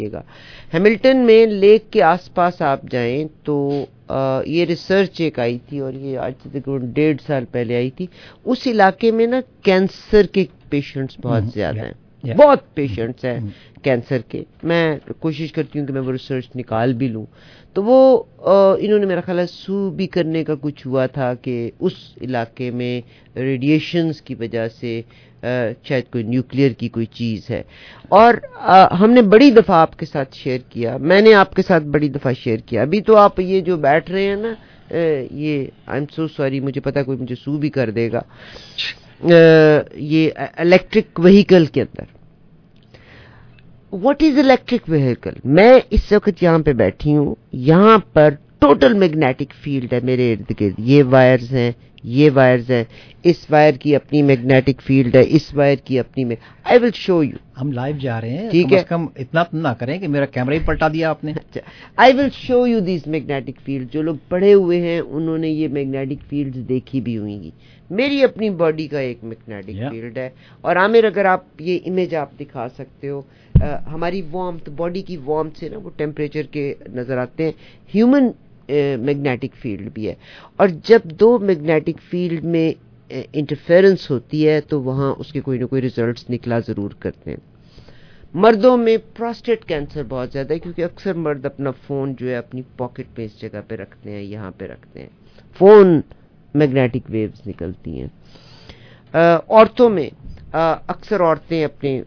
گا. Hamilton میں leak کے آس پاس آپ جائیں تو یہ ریسرچ ایک آئی تھی اور یہ آج سے تقریباً 1.5 سال پہلے آئی تھی. اس علاقے میں نا کینسر کے پیشنٹس بہت زیادہ ہیں, بہت پیشنٹس ہیں کینسر کے. میں کوشش کرتی ہوں کہ میں وہ ریسرچ نکال بھی لوں. تو وہ انہوں نے میرا خیال ہے سو بھی کرنے کا کچھ ہوا تھا کہ اس علاقے میں ریڈیشنز کی وجہ سے شاید کوئی نیوکلیئر کی کوئی چیز ہے. اور ہم نے بڑی دفعہ آپ کے ساتھ شیئر کیا, میں نے آپ کے ساتھ بڑی دفعہ شیئر کیا. ابھی تو آپ یہ جو بیٹھ رہے ہیں نا, یہ آئی ایم سو سوری, مجھے پتا کوئی مجھے سو بھی کر دے گا, یہ الیکٹرک وہیکل کے اندر. What is electric vehicle? میں اس وقت یہاں پہ بیٹھی ہوں, یہاں پر ٹوٹل میگنیٹک فیلڈ ہے میرے ارد گرد. یہ وائرز ہیں, یہ وائرز ہیں, اس وائر کی اپنی میگنیٹک فیلڈ ہے, اس وائر کی اپنی میں. آئی ول شو یو. ہم لائیو جا رہے ہیں, ٹھیک ہے, کم اتنا نہ کریں کہ میرا کیمرہ ہی پلٹا دیا آپ نے. I will show you these magnetic field. جو لوگ پڑھے ہوئے ہیں انہوں نے یہ میگنیٹک فیلڈز دیکھی بھی ہوئیں گی. میری اپنی باڈی کا ایک میگنیٹک فیلڈ ہے. اور عامر اگر آپ یہ امیج آپ دکھا سکتے ہو, ہماری وارمتھ, باڈی کی وارمتھ سے نا وہ ٹیمپریچر کے نظر آتے ہیں. ہیومن میگنیٹک فیلڈ بھی ہے, اور جب دو میگنیٹک فیلڈ میں انٹرفیرنس ہوتی ہے تو وہاں اس کے کوئی نہ کوئی ریزلٹس نکلا ضرور کرتے ہیں. مردوں میں پراسٹیٹ کینسر بہت زیادہ ہے, کیونکہ اکثر مرد اپنا فون جو ہے اپنی پاکٹ میں اس جگہ پہ رکھتے ہیں, یہاں پہ رکھتے ہیں. فون میگنیٹک ویوز نکلتی ہیں. عورتوں میں اکثر عورتیں اپنے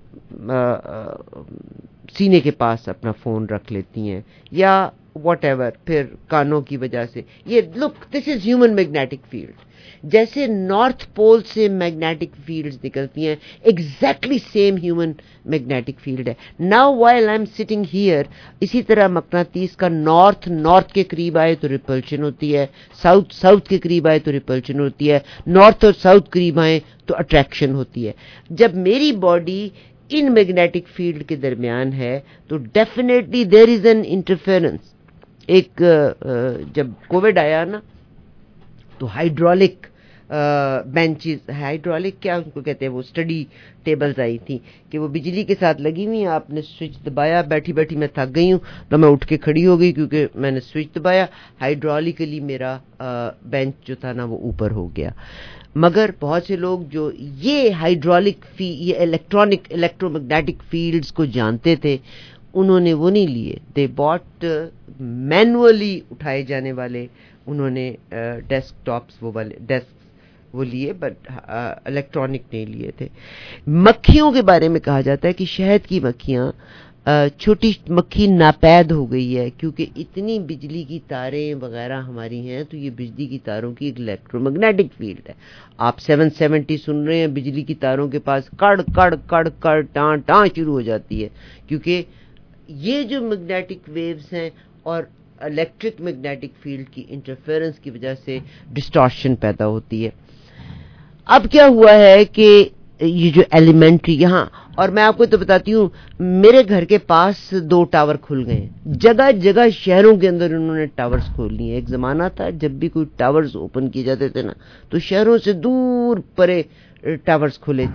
سینے کے پاس اپنا فون رکھ لیتی ہیں, یا واٹ ایور, پھر کانوں کی وجہ سے. یہ look, this is human magnetic field. جیسے نارتھ پول سے میگنیٹک فیلڈز نکلتی ہیں, exactly same human magnetic field ہے. Now while I am sitting here, اسی طرح مقناطیس کا نارتھ کے قریب آئے تو ریپلشن ہوتی ہے, ساؤتھ کے قریب آئے تو ریپلشن ہوتی ہے, نارتھ اور ساؤتھ قریب آئے تو اٹریکشن ہوتی ہے. جب میری باڈی ان میگنیٹک فیلڈ کے درمیان ہے تو definitely there is an interference. ایک جب کووڈ آیا نا تو ہائیڈرولک بینچز, ہائیڈرولک کیا ان کو کہتے ہیں, وہ اسٹڈی ٹیبلز آئی تھیں کہ وہ بجلی کے ساتھ لگی ہوئی ہیں. آپ نے سوئچ دبایا, بیٹھی بیٹھی میں تھک گئی ہوں تو میں اٹھ کے کھڑی ہو گئی کیونکہ میں نے سوئچ دبایا. ہائیڈرولیکلی میرا بینچ جو تھا نا وہ اوپر ہو گیا. مگر بہت سے لوگ جو یہ ہائیڈرولک یہ الیکٹرو میگنیٹک فیلڈز کو جانتے تھے, انہوں نے وہ نہیں لیے. دے باٹ مینولی اٹھائے جانے والے, انہوں نے ڈیسک ٹاپس وہ والے ڈیسک وہ لیے, بٹ الیکٹرانک نہیں لیے تھے. مکھیوں کے بارے میں کہا جاتا ہے کہ شہد کی مکھیاں, چھوٹی مکھی ناپید ہو گئی ہے کیونکہ اتنی بجلی کی تاریں وغیرہ ہماری ہیں, تو یہ بجلی کی تاروں کی ایک الیکٹرو میگنیٹک فیلڈ ہے. آپ 770 سن رہے ہیں, بجلی کی تاروں کے پاس کڑ کڑ کڑ کڑ ٹاں ٹاں شروع ہو جاتی ہے, کیونکہ یہ جو میگنیٹک ویوز ہیں اور الیکٹرک میگنیٹک فیلڈ کی انٹرفیرنس کی وجہ سے ڈسٹارشن پیدا ہوتی ہے. اب کیا ہوا ہے کہ یہ جو ایلیمنٹری یہاں, اور میں آپ کو تو بتاتی ہوں, میرے گھر کے پاس 2 ٹاور کھل گئے ہیں. جگہ جگہ شہروں کے اندر انہوں نے ٹاورز کھول لیے. ایک زمانہ تھا جب بھی کوئی ٹاورز اوپن کیے جاتے تھے نا تو شہروں سے دور پرے ٹاورز کھولے,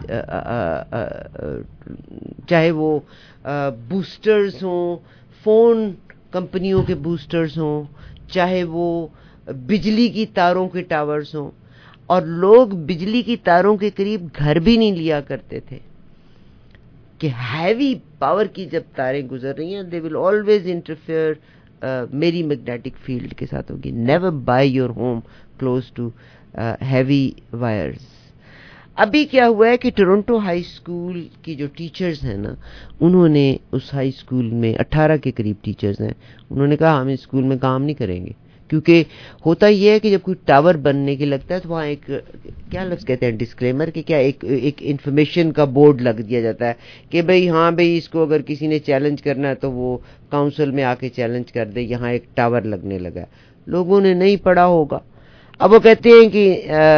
چاہے وہ بوسٹرز ہوں, فون کمپنیوں کے بوسٹرز ہوں, چاہے وہ بجلی کی تاروں کے ٹاورز ہوں. اور لوگ بجلی کی تاروں کے قریب گھر بھی نہیں لیا کرتے تھے کہ ہیوی پاور کی جب تاریں گزر رہی ہیں, دے ول آلویز انٹرفیئر میری میگنیٹک فیلڈ کے ساتھ ہوگی. Never buy your home close to heavy wires. ابھی کیا ہوا ہے کہ ٹورنٹو ہائی اسکول کی جو ٹیچرز ہیں نا, انہوں نے اس ہائی اسکول میں 18 کے قریب ٹیچرز ہیں, انہوں نے کہا ہم اس اسکول میں کام نہیں کریں گے. کیونکہ ہوتا یہ ہے کہ جب کوئی ٹاور بننے کے لگتا ہے تو وہاں ایک کیا لفظ کہتے ہیں, ڈسکلیمر, کہ کیا ایک انفارمیشن کا بورڈ لگ دیا جاتا ہے کہ بھئی ہاں بھئی اس کو اگر کسی نے چیلنج کرنا ہے تو وہ کاؤنسل میں آ کے چیلنج کر دے, یہاں ایک ٹاور لگنے لگا ہے. لوگوں نے نہیں پڑھا ہوگا. اب وہ کہتے ہیں کہ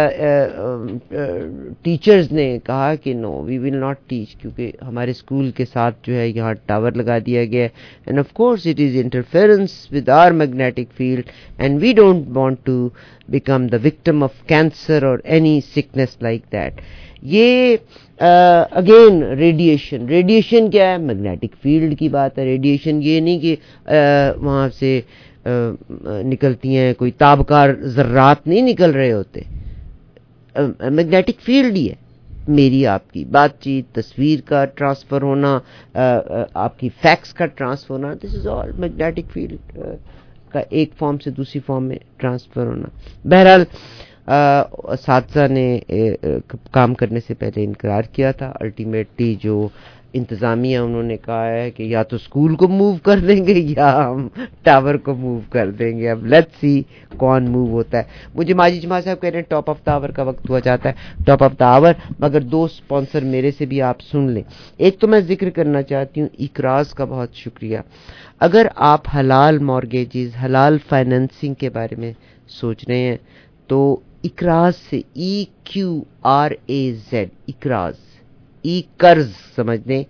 ٹیچرز نے کہا کہ نو وی ول ناٹ ٹیچ, کیونکہ ہمارے اسکول کے ساتھ جو ہے یہاں ٹاور لگا دیا گیا ہے, and of course it is interference with our magnetic field and we don't want to become the victim of cancer اور اینی سکنس لائک دیٹ. یہ اگین ریڈیشن کیا ہے؟ میگنیٹک فیلڈ کی بات ہے. ریڈیشن یہ نہیں کہ وہاں سے نکلتی ہیں کوئی تابکار ذرات نہیں نکل رہے ہوتے, میگنیٹک فیلڈ ہی ہے. میری آپ کی بات چیت, تصویر کا ٹرانسفر ہونا, آپ کی فیکس کا ٹرانسفر ہونا, دس از آل میگنیٹک فیلڈ کا ایک فارم سے دوسری فارم میں ٹرانسفر ہونا. بہرحال اساتذہ نے کام کرنے سے پہلے انکار کیا تھا. الٹیمیٹلی جو انتظامیہ انہوں نے کہا ہے کہ یا تو اسکول کو موو کر دیں گے یا ہم ٹاور کو موو کر دیں گے. اب لیٹس سی کون موو ہوتا ہے. مجھے ماجد جماعت صاحب کہہ رہے ہیں ٹاپ آف دا آور کا وقت ہوا جاتا ہے. ٹاپ آف دا آور مگر 2 اسپانسر میرے سے بھی آپ سن لیں. ایک تو میں ذکر کرنا چاہتی ہوں اقراض کا, بہت شکریہ. اگر آپ حلال مارگیجز, حلال فائنینسنگ کے بارے میں سوچ رہے ہیں تو اقراض سے EQRAZ اقراض, قرض سمجھ لیں,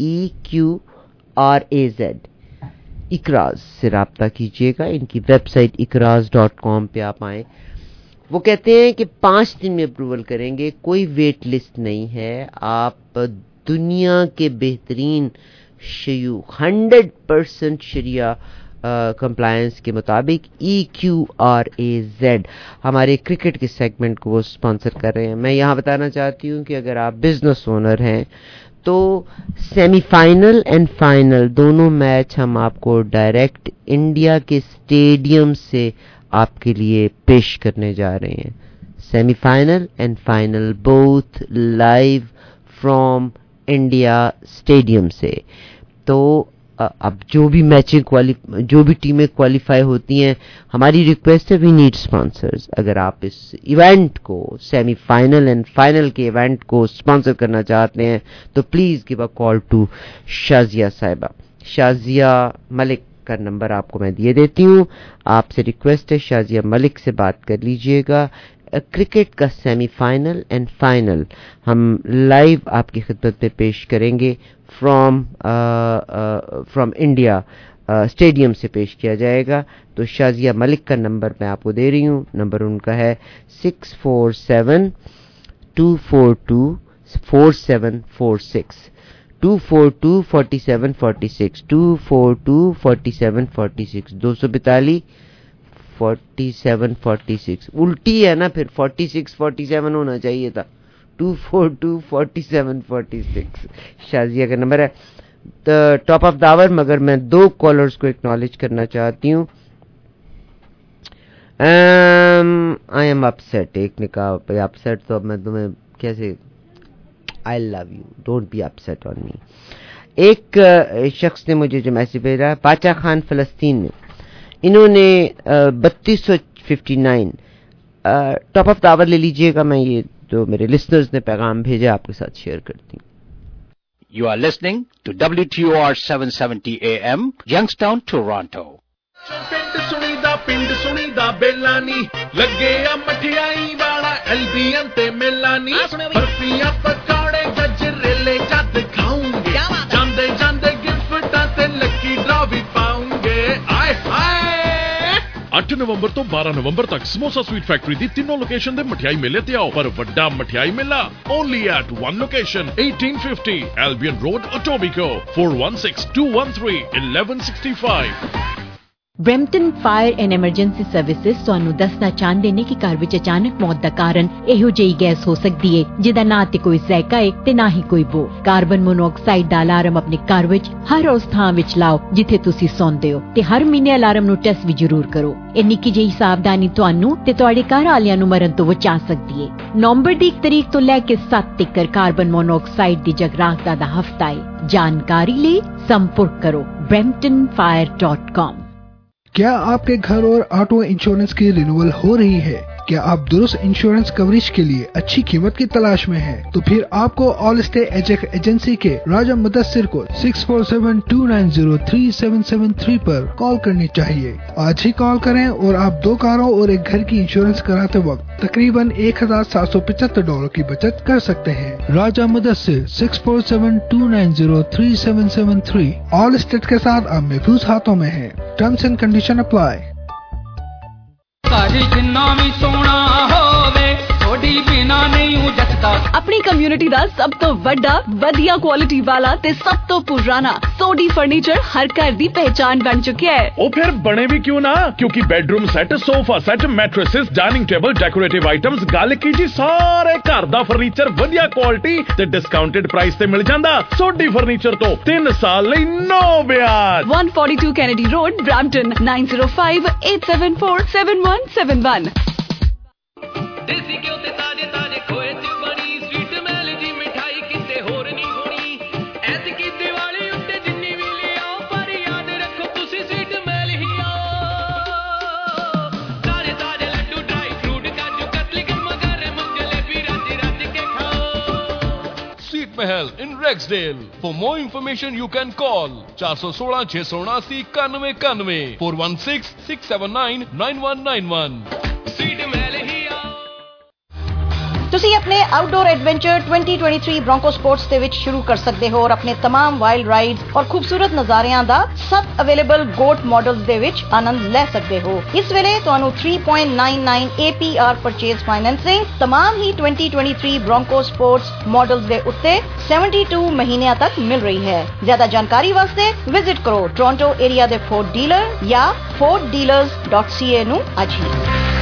EQRAZ اقراض سے رابطہ کیجیے گا. ان کی ویب سائٹ اقراض.com پہ آپ آئیں. وہ کہتے ہیں کہ 5 دن میں اپروول کریں گے, کوئی ویٹ لسٹ نہیں ہے. آپ دنیا کے بہترین شیوخ 100% شریعہ کمپلائنس کے مطابق EQRAZ ہمارے کرکٹ کے سیگمنٹ کو وہ اسپانسر کر رہے ہیں. میں یہاں بتانا چاہتی ہوں کہ اگر آپ بزنس اونر ہیں تو سیمی فائنل اینڈ فائنل دونوں میچ ہم آپ کو ڈائریکٹ انڈیا کے اسٹیڈیم سے آپ کے لیے پیش کرنے جا رہے ہیں. Semi final and final both live from India stadium سے. تو اب جو بھی جو بھی ٹیمیں کوالیفائی ہوتی ہیں, ہماری ریکویسٹ ہے وی نیڈ اسپانسرز. اگر آپ اس ایونٹ کو, سیمی فائنل اینڈ فائنل کے ایونٹ کو اسپانسر کرنا چاہتے ہیں تو please give a call to Shazia Sahiba. Shazia ملک کا نمبر آپ کو میں دیے دیتی ہوں. آپ سے ریکویسٹ ہے شازیہ ملک سے بات کر لیجئے گا. کرکٹ کا سیمی فائنل اینڈ فائنل ہم لائیو آپ کی خدمت میں پیش کریں گے فرام انڈیا اسٹیڈیم سے پیش کیا جائے گا. تو شازیہ ملک کا نمبر میں آپ کو دے رہی ہوں. نمبر ان کا ہے 647-242-4746 242-4746 242-4746 242-4746. الٹی ہے نا, پھر 46-47 ہونا چاہیے تھا. 242-4746 شازیہ کا نمبر ہے. ٹاپ آف دا آور مگر میں 2 کالرز کو اکنالج کرنا چاہتی ہوں. I am upset. ایک نے کہا اپسیٹ, تو اب میں تمہیں کیسے, I love you, don't be upset on me. ایک شخص نے مجھے جو میسج بھیجا ہے, پاچا خان فلسطین میں, انہوں نے 3259 ٹاپ آف دا آور لے لیجئے گا. میں یہ جو میرے لسنرز نے پیغام بھیجا آپ کے ساتھ شیئر کرتی ہوں. You are listening to WTOR 770 AM, Youngstown, Toronto. ਪਿੰਡ ਸੁਣੀਦਾ ਬੇਲਾਨੀ ਲੱਗਿਆ ਮਠਿਆਈ ਵਾਲਾ ਐਲਬੀਐਨ ਤੇ ਮੇਲਾਨੀ ਬਰਫੀਆਂ ਪਕੌੜੇ ਗਜਰੇਲੇ ਜਦ ਖਾਉਂਗੇ ਜਾਂਦੇ ਜਾਂਦੇ ਗਿਫਟਾਂ ਤੇ ਲੱਕੀ ਡਰਾ ਵੀ ਪਾਉਂਗੇ. ਆਏ ਹਾਏ 8 ਨਵੰਬਰ ਤੋਂ 12 ਨਵੰਬਰ ਤੱਕ ਸਮੋਸਾ ਸਵੀਟ ਫੈਕਟਰੀ ਦੀ ਤਿੰਨੋਂ ਲੋਕੇਸ਼ਨ ਦੇ ਮਠਿਆਈ ਮੇਲੇ ਤੇ ਆਓ. ਪਰ ਵੱਡਾ ਮਠਿਆਈ ਮੇਲਾ only at one location, 1850 Albion Road, Etobicoke. 4162131165. Brampton fire and emergency services ਤੁਹਾਨੂੰ ਦੱਸਣਾ ਚਾਹੁੰਦੇ ਨੇ ਕਿ ਘਰ ਵਿੱਚ ਅਚਾਨਕ ਮੌਤ ਦਾ ਕਾਰਨ ਇਹੋ ਜਿਹੀ ਗੈਸ ਹੋ ਸਕਦੀ ਹੈ ਜਿਹਦਾ ਨਾ ਤੇ ਕੋਈ ਜ਼ਾਇਕਾ ਹੈ ਤੇ ਨਾ ਹੀ ਕੋਈ ਬੋ. ਕਾਰਬਨ ਮੋਨੋਆਕਸਾਈਡ ਦਾ ਅਲਾਰਮ ਆਪਣੇ ਘਰ ਵਿੱਚ ਹਰ ਉਸ ਥਾਂ ਵਿੱਚ ਲਾਓ ਜਿੱਥੇ ਤੁਸੀਂ ਸੌਂਦੇ ਹੋ ਤੇ ਹਰ ਮਹੀਨੇ ਅਲਾਰਮ ਨੂੰ ਟੈਸਟ ਵੀ ਜ਼ਰੂਰ ਕਰੋ. ਇਹ ਨਿੱਕੀ ਜਿਹੀ ਸਾਵਧਾਨੀ ਤੁਹਾਨੂੰ ਤੇ ਤੁਹਾਡੇ ਘਰ ਵਾਲਿਆਂ ਨੂੰ ਮਰਨ ਤੋਂ ਬਚਾ ਸਕਦੀ ਹੈ. ਨਵੰਬਰ ਦੀ 1 ਤਰੀਕ ਤੋਂ ਲੈ ਕੇ 7 ਤੱਕ ਕਾਰਬਨ ਮੋਨੋਆਕਸਾਈਡ ਦੀ ਜਾਗਰੂਕਤਾ ਦਾ ਹਫਤਾ ਹੈ. ਜਾਣਕਾਰੀ ਲਈ ਸੰਪਰਕ ਕਰੋ bramptonfire.com. क्या आपके घर और ऑटो इंश्योरेंस की रिन्यूअल हो रही है? क्या आप दुरुस्त इंश्योरेंस कवरेज के लिए अच्छी कीमत की तलाश में हैं? तो फिर आपको ऑल स्टे एजेंसी के राजा मुदस्सिर को 647-290-3773 पर कॉल करनी चाहिए. आज ही कॉल करें और आप 2 कारों और एक घर की इंश्योरेंस कराते वक्त तकरीबन $1,775 की बचत कर सकते हैं. राजा मुदस्सिर 647-290-3773 ऑल स्टेट के साथ आप महफूज हाथों में हैं. Terms and condition apply. ਘਰ ਜਿੰਨਾ ਵੀ ਸੋਹਣਾ ਹੋਵੇ ਸੋਡੀ ਬਿਨਾ ਨਹੀਂ ਹੂੰ ਜੱਟਦਾ। ਆਪਣੀ ਕਮਿਊਨਿਟੀ ਦਾ ਸਭ ਤੋਂ ਵੱਡਾ ਵਧੀਆ ਕੁਆਲਿਟੀ ਵਾਲਾ ਤੇ ਸਭ ਤੋਂ ਪੁਰਾਣਾ ਸੋਡੀ ਫਰਨੀਚਰ ਹਰ ਘਰ ਦੀ ਪਹਿਚਾਨ ਬਣ ਚੁੱਕਿਆ ਹੈ। ਉਹ ਫਿਰ ਬਣੇ ਵੀ ਕਿਉਂ ਨਾ, ਕਿਉਂਕਿ bedroom set, sofa set, mattresses, dining table, decorative items, ਗੱਲ ਕੀ ਜੀ ਸਾਰੇ ਘਰ ਦਾ ਫਰਨੀਚਰ ਵਧੀਆ ਕੁਆਲਿਟੀ ਤੇ ਡਿਸਕਾਊਂਟਡ ਪ੍ਰਾਈਸ ਤੇ ਮਿਲ ਜਾਂਦਾ। ਸੋਡੀ ਫਰਨੀਚਰ ਤੋਂ 3 ਸਾਲ ਲਈ ਨੋ ਵਿਆਜ। 142 ਕੈਨੇਡੀ ਰੋਡ, ਬ੍ਰੈਂਪਟਨ 9058747171। ਦੇਸੀ ਘਿਓ ਤੇ ਤਾਜ਼ੇ ਤਾਜ਼ੇ ਖੋਏ ਚ ਬਣੀ ਸਵੀਟ ਮੈਲ ਦੀ ਮਿਠਾਈ ਕਿਤੇ ਹੋਰ ਨਹੀਂ ਹੋਣੀ। ਐਤਕੀ ਦੀਵਾਲੀ ਉੱਤੇ ਜਿੰਨੀ ਵੀ ਲਿਆਓ ਪਰ ਯਾਦ ਰੱਖੋ ਤੁਸੀਂ ਸਵੀਟ ਮੈਲ ਹੀ ਆਓ। ਤਾਜ਼ੇ ਤਾਜ਼ੇ ਲੱਡੂ, ਡਰਾਈ ਫਰੂਟ, ਕਾਜੂ ਕਤਲੀ, ਗਰਮ ਜਲੇਬੀ ਰੱਜ ਰੱਜ ਕੇ ਖਾਓ। Sweet Mahal in Rexdale. For more information you can call 416 679 9191 416 679 9191। Sweet ਮੈਲ ਹੀ ਆਓ। ਤੁਸੀਂ ਆਪਣੇ ਆਊਟਡੋਰ ਐਡਵੈਂਚਰ 2023 ਬ੍ਰੋਂਕੋ ਸਪੋਰਟਸ ਦੇ ਵਿੱਚ ਸ਼ੁਰੂ ਕਰ ਸਕਦੇ ਹੋ ਔਰ ਆਪਣੇ तमाम ਵਾਈਲਡ ਰਾਈਡਸ ਔਰ ਖੂਬਸੂਰਤ ਨਜ਼ਾਰਿਆਂ ਦਾ 7 ਅਵੇਲੇਬਲ ਗੋਟ ਮਾਡਲਸ ਦੇ ਵਿੱਚ ਆਨੰਦ ਲੈ ਸਕਦੇ ਹੋ। ਇਸ ਵੇਲੇ ਤੁਹਾਨੂੰ 3.99 APR ਪਰਚੇਜ਼ ਫਾਈਨੈਂਸਿੰਗ तमाम ਹੀ 2023 ਬ੍ਰੋਂਕੋ ਸਪੋਰਟਸ ਮਾਡਲਸ ਦੇ ਉੱਤੇ 72 ਮਹੀਨਿਆਂ ਤੱਕ ਮਿਲ ਰਹੀ ਹੈ। ਜ਼ਿਆਦਾ ਜਾਣਕਾਰੀ ਵਾਸਤੇ ਵਿਜ਼ਿਟ ਕਰੋ ਟੋਰਾਂਟੋ ਏਰੀਆ ਦੇ ਫੋਰਡ ਡੀਲਰ ਜਾਂ forddealers.ca ਨੂੰ ਅੱਜ ਹੀ।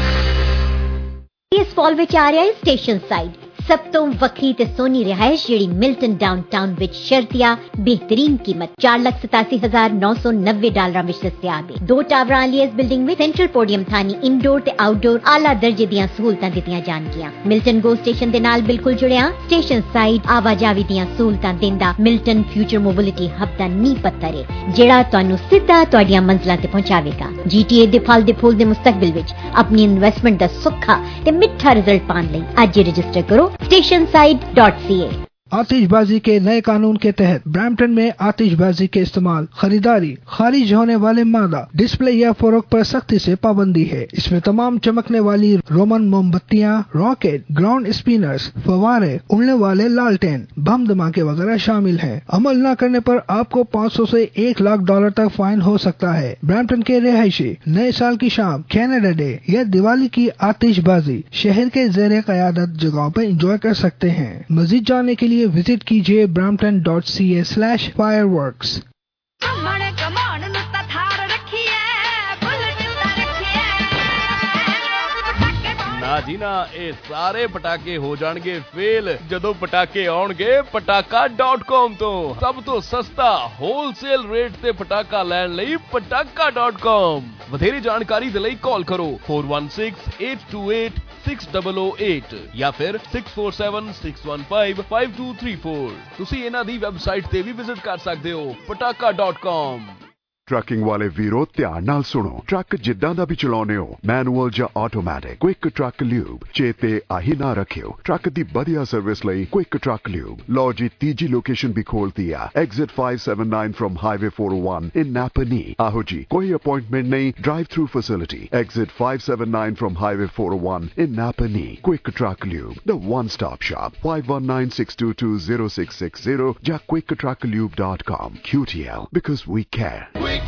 ਇਸ ਫਾਲ ਵਿੱਚ ਆ ਰਿਹਾ ਹੈ ਸਟੇਸ਼ਨ ਸਾਈਡ, ਸਭ ਤੋਂ ਵੱਖਰੀ ਤੇ ਸੋਹਣੀ ਰਿਹਾਇਸ਼ ਜਿਹੜੀ ਮਿਲਟਨ ਡਾਊਨਟਾਊਨ ਵਿੱਚ ਸ਼ਰਤੀਆ ਬਿਹਤਰੀਨ ਕੀਮਤ $4,87,990 ਵਿੱਚ ਦਸਤਿਆਬ ਹੈ। 2 ਟਾਵਰਾਂ ਵਾਲੀ ਇਸ ਬਿਲਡਿੰਗ ਵਿੱਚ ਸੈਂਟਰਲ ਪੋਡੀਅਮ ਥਾਨੀ ਇੰਡੋਰ ਤੇ ਆਊਟਡੋਰ ਆਲਾ ਦਰਜੇ ਦੀਆਂ ਸਹੂਲਤਾਂ ਦਿੱਤੀਆਂ ਜਾਣਗੀਆਂ। ਮਿਲਟਨ ਗੋ ਸਟੇਸ਼ਨ ਦੇ ਨਾਲ ਬਿਲਕੁਲ ਜੁੜਿਆ ਸਟੇਸ਼ਨ ਸਾਈਡ ਆਵਾਜਾਵੀ ਦੀਆਂ ਸਹੂਲਤਾਂ ਦਿੰਦਾ ਮਿਲਟਨ ਫਿਊਚਰ ਮੋਬਿਲਿਟੀ ਹੱਬ ਦਾ ਨੀਂਹ ਪੱਥਰ ਹੈ ਜਿਹੜਾ ਤੁਹਾਨੂੰ ਸਿੱਧਾ ਤੁਹਾਡੀਆਂ ਮੰਜ਼ਿਲਾਂ ਤੇ ਪਹੁੰਚਾਵੇਗਾ। GTA ਦੇ ਫਲ ਦੇ ਫੁੱਲ ਦੇ ਮੁਸਤਕਬਲ ਵਿੱਚ ਆਪਣੀ ਇਨਵੈਸਟਮੈਂਟ ਦਾ ਸੁੱਖਾ ਤੇ ਮਿੱਠਾ ਰਿਜ਼ਲਟ ਪਾਉਣ ਲਈ ਅੱਜ ਹੀ ਰਜਿਸਟਰ ਕਰੋ stationside.ca। आतिशबाजी के नए कानून के तहत ब्रैम्पटन में आतिशबाजी के इस्तेमाल, खरीदारी, खारिज होने वाले मादा, डिस्प्ले या फरोख्त पर सख्ती से पाबंदी है। इसमें तमाम चमकने वाली रोमन मोमबत्तियां, रॉकेट, ग्राउंड स्पिनर्स, फवारे, उड़ने वाले लालटेन, बम धमाके वगैरह शामिल हैं। अमल न करने पर आपको $500 से $1 लाख तक फाइन हो सकता है। ब्रैम्पटन के रिहायशी नए साल की शाम, कैनेडा डे या दिवाली की आतिशबाजी शहर के ज़ेरे क़यादत जगहों पर एंजॉय कर सकते हैं। मजीद जानने के लिए विजिट कीजिए brampton.ca/fireworks। ਨਾ ਜੀ ਨਾ, ਇਹ ਸਾਰੇ ਪਟਾਕੇ ਹੋ ਜਾਣਗੇ ਫੇਲ ਜਦੋਂ ਪਟਾਕੇ ਆਉਣਗੇ pataka.com ਤੋਂ। ਸਭ ਤੋਂ ਸਸਤਾ ਹੋਲਸੇਲ ਰੇਟ ਤੇ ਪਟਾਕਾ ਲੈਣ ਲਈ pataka.com। ਵਧੇਰੇ ਜਾਣਕਾਰੀ ਦੇ ਲਈ ਕਾਲ ਕਰੋ 4168286008 ਜਾਂ ਫਿਰ 6476155234। ਤੁਸੀਂ ਇਹਨਾਂ ਦੀ ਵੈਬਸਾਈਟ ਤੇ ਵੀ ਵਿਜ਼ਿਟ ਕਰ ਸਕਦੇ ਹੋ pataka.com। ਟਰੱਕਿੰਗ ਵਾਲੇ ਵੀਰੋ ਧਿਆਨ ਨਾਲ ਸੁਣੋ। ਟਰੱਕ ਜਿੱਦਾਂ ਦਾ ਵੀ ਚਲਾਉਨੇ ਹੋ, ਮੈਨੂਅਲ ਜਾਂ ਆਟੋਮੈਟਿਕ, ਕੁਇਕ ਟਰੱਕ ਲਿਊਬ ਚੇਤੇ ਆਹੀ ਨਾ ਰੱਖਿਓ। ਟਰੱਕ ਦੀ ਵਧੀਆ ਸਰਵਿਸ ਲਈ ਕੁਇਕ ਟਰੱਕ ਲਿਊਬ। ਲਓ ਜੀ, ਤੀਜੀ ਲੋਕੇਸ਼ਨ ਵੀ ਖੋਲਤੀ ਆ, exit 579 from highway 401 in Napanee. ਆਹੋ ਜੀ, ਕੋਈ ਅਪਾਇੰਟਮੈਂਟ ਨਹੀਂ, drive through facility. Exit 579 from highway 401 in Napanee. Quick truck lube, the one stop shop. 5196220660 ਜਾਂ quicktrucklube.com। QTL, because we care.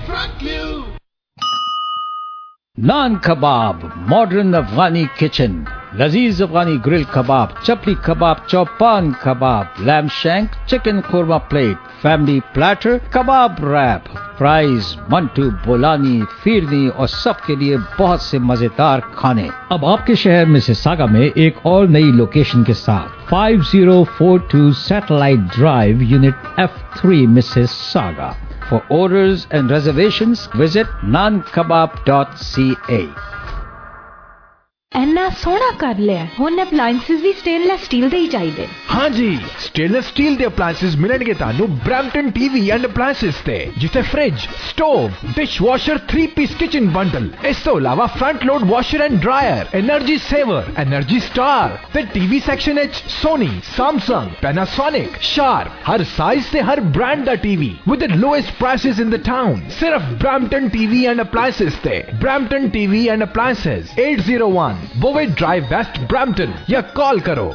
Naan Kabab, modern Afghani kitchen, लजीज Afghani grill kebab, chapli kebab, chopan kebab, lamb shank, chicken korma plate, family platter, kebab wrap, fries, mantu, bolani, firni और सबके लिए बहुत से मजेदार खाने। अब आपके शहर मिसिसागा में एक और नई लोकेशन के साथ 5042 satellite drive, unit F3, Mississauga. For orders and reservations, visit nankebab.ca। ਇੰਨਾ ਸੋਹਣਾ ਕਰ ਲਿਆ, ਹੁਣ ਅਪਲਾਈਐਂਸਸ ਵੀ ਸਟੇਨਲੈਸ ਸਟੀਲ ਦੇ ਹੀ ਚਾਹੀਦੇ। हाँ जी, स्टेनलेस स्टील ਦੇ ਅਪਲਾਈਐਂਸਸ ਮਿਲਣਗੇ ਤੁਹਾਨੂੰ ਬ੍ਰੈਂਪਟਨ TV ਐਂਡ ਅਪਲਾਈਐਂਸਸ ਤੇ, ਜਿੱਥੇ ਫ੍ਰਿਜ, ਸਟੋਵ, ਡਿਸ਼ਵਾਸ਼ਰ, 3-ਪੀਸ ਕਿਚਨ ਬੰਡਲ, ਇਸ ਤੋਂ ਇਲਾਵਾ front load washer and dryer, energy saver, energy star ਤੇ TV ਸੈਕਸ਼ਨ ਵਿੱਚ ਸੋਨੀ, ਸੈਮਸੰਗ, ਪੈਨਾਸੋਨਿਕ, ਸ਼ਾਰਪ, ਹਰ ਸਾਈਜ਼ ਤੇ ਹਰ ਬ੍ਰਾਂਡ ਦਾ TV with the lowest prices in the town। ਸਿਰਫ ਬ੍ਰੈਂਪਟਨ TV ਐਂਡ ਅਪਲਾਈਐਂਸਸ ਤੇ। Brampton TV and appliances 801 Bowen Drive West, Brampton, या call करो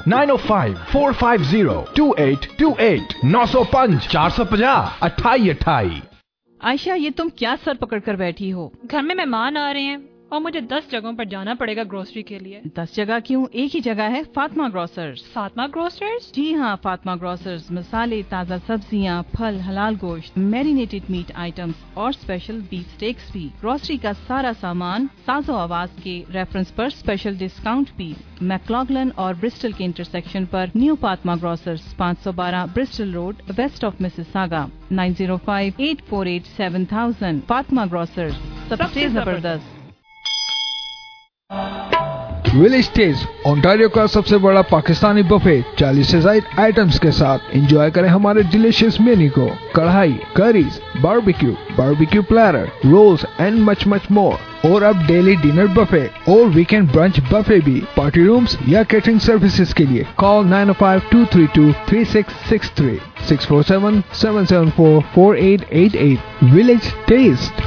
905-450-2828 905 450 2828। आयशा, ये तुम क्या सर पकड़ कर बैठी हो? घर में मेहमान आ रहे हैं और मुझे 10 जगहों पर जाना पड़ेगा ग्रोसरी के लिए। 10 जगह क्यों, एक ही जगह है, फातिमा ग्रोसर्स। फातिमा ग्रोसर्स? जी हाँ, फातिमा ग्रोसर्स मसाले, ताज़ा सब्जियाँ, फल, हलाल गोश्त, मैरिनेटेड मीट आइटम्स और स्पेशल बीफ स्टेक्स भी। ग्रोसरी का सारा सामान साजो आवाज के रेफरेंस पर स्पेशल डिस्काउंट भी। मैक्लॉगलन और ब्रिस्टल के इंटरसेक्शन पर new Fatima grocers, 512 Bristol road, west of Mississauga, 9058487000। Fatima grocers, सबसे जबरदस्त। विलेज टेस्ट ओंटारियो का सबसे बड़ा पाकिस्तानी बफे 40 से ज्यादा आइटम्स के साथ एंजॉय करें हमारे डिलीशियस मेन्यू को। Karahi, curries, barbecue platter, rolls and much more. और अब डेली डिनर बफे और वीकेंड ब्रंच बफे भी। पार्टी रूम्स या कैटरिंग सर्विसेज के लिए कॉल 905-232-3663 647-774-4888। Village test.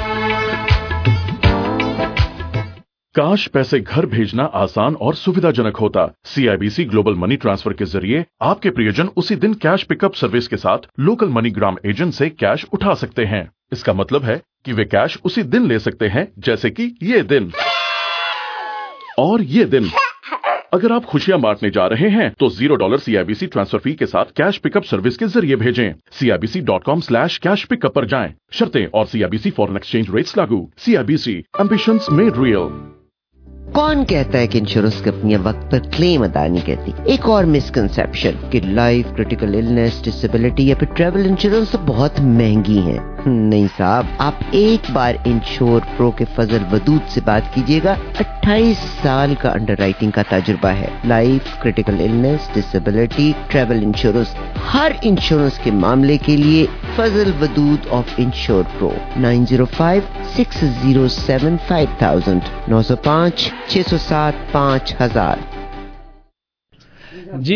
काश पैसे घर भेजना आसान और सुविधाजनक होता। CIBC ग्लोबल मनी ट्रांसफर के जरिए आपके प्रियजन उसी दिन कैश पिकअप सर्विस के साथ लोकल मनीग्राम एजेंट से कैश उठा सकते हैं। इसका मतलब है कि वे कैश उसी दिन ले सकते हैं, जैसे कि ये दिन और ये दिन। अगर आप खुशियां बांटने जा रहे हैं तो $0 CIBC ट्रांसफर फी के साथ कैश पिकअप सर्विस के जरिए भेजें। CIBC.com/cash pickup पर जाएं। शर्तें और CIBC फॉरेन एक्सचेंज रेट्स लागू। CIBC, ambitions made real. कौन कहता है कि इंश्योरेंस कंपनियां वक्त पर क्लेम अदा नहीं करती? एक और मिसकंसेप्शन कि लाइफ, क्रिटिकल इलनेस, डिसेबिलिटी या फिर ट्रैवल इंश्योरेंस तो बहुत महंगी हैं। नहीं साहब, आप एक बार इंश्योर प्रो के फजल वदूद से बात कीजिएगा। 28 साल का अंडरराइटिंग का तजुर्बा है। Life, critical illness, disability, travel insurance, हर इंश्योरेंस के मामले के लिए Fazal Wadood of Insure Pro. 905-607-5000 905-607-5000। जी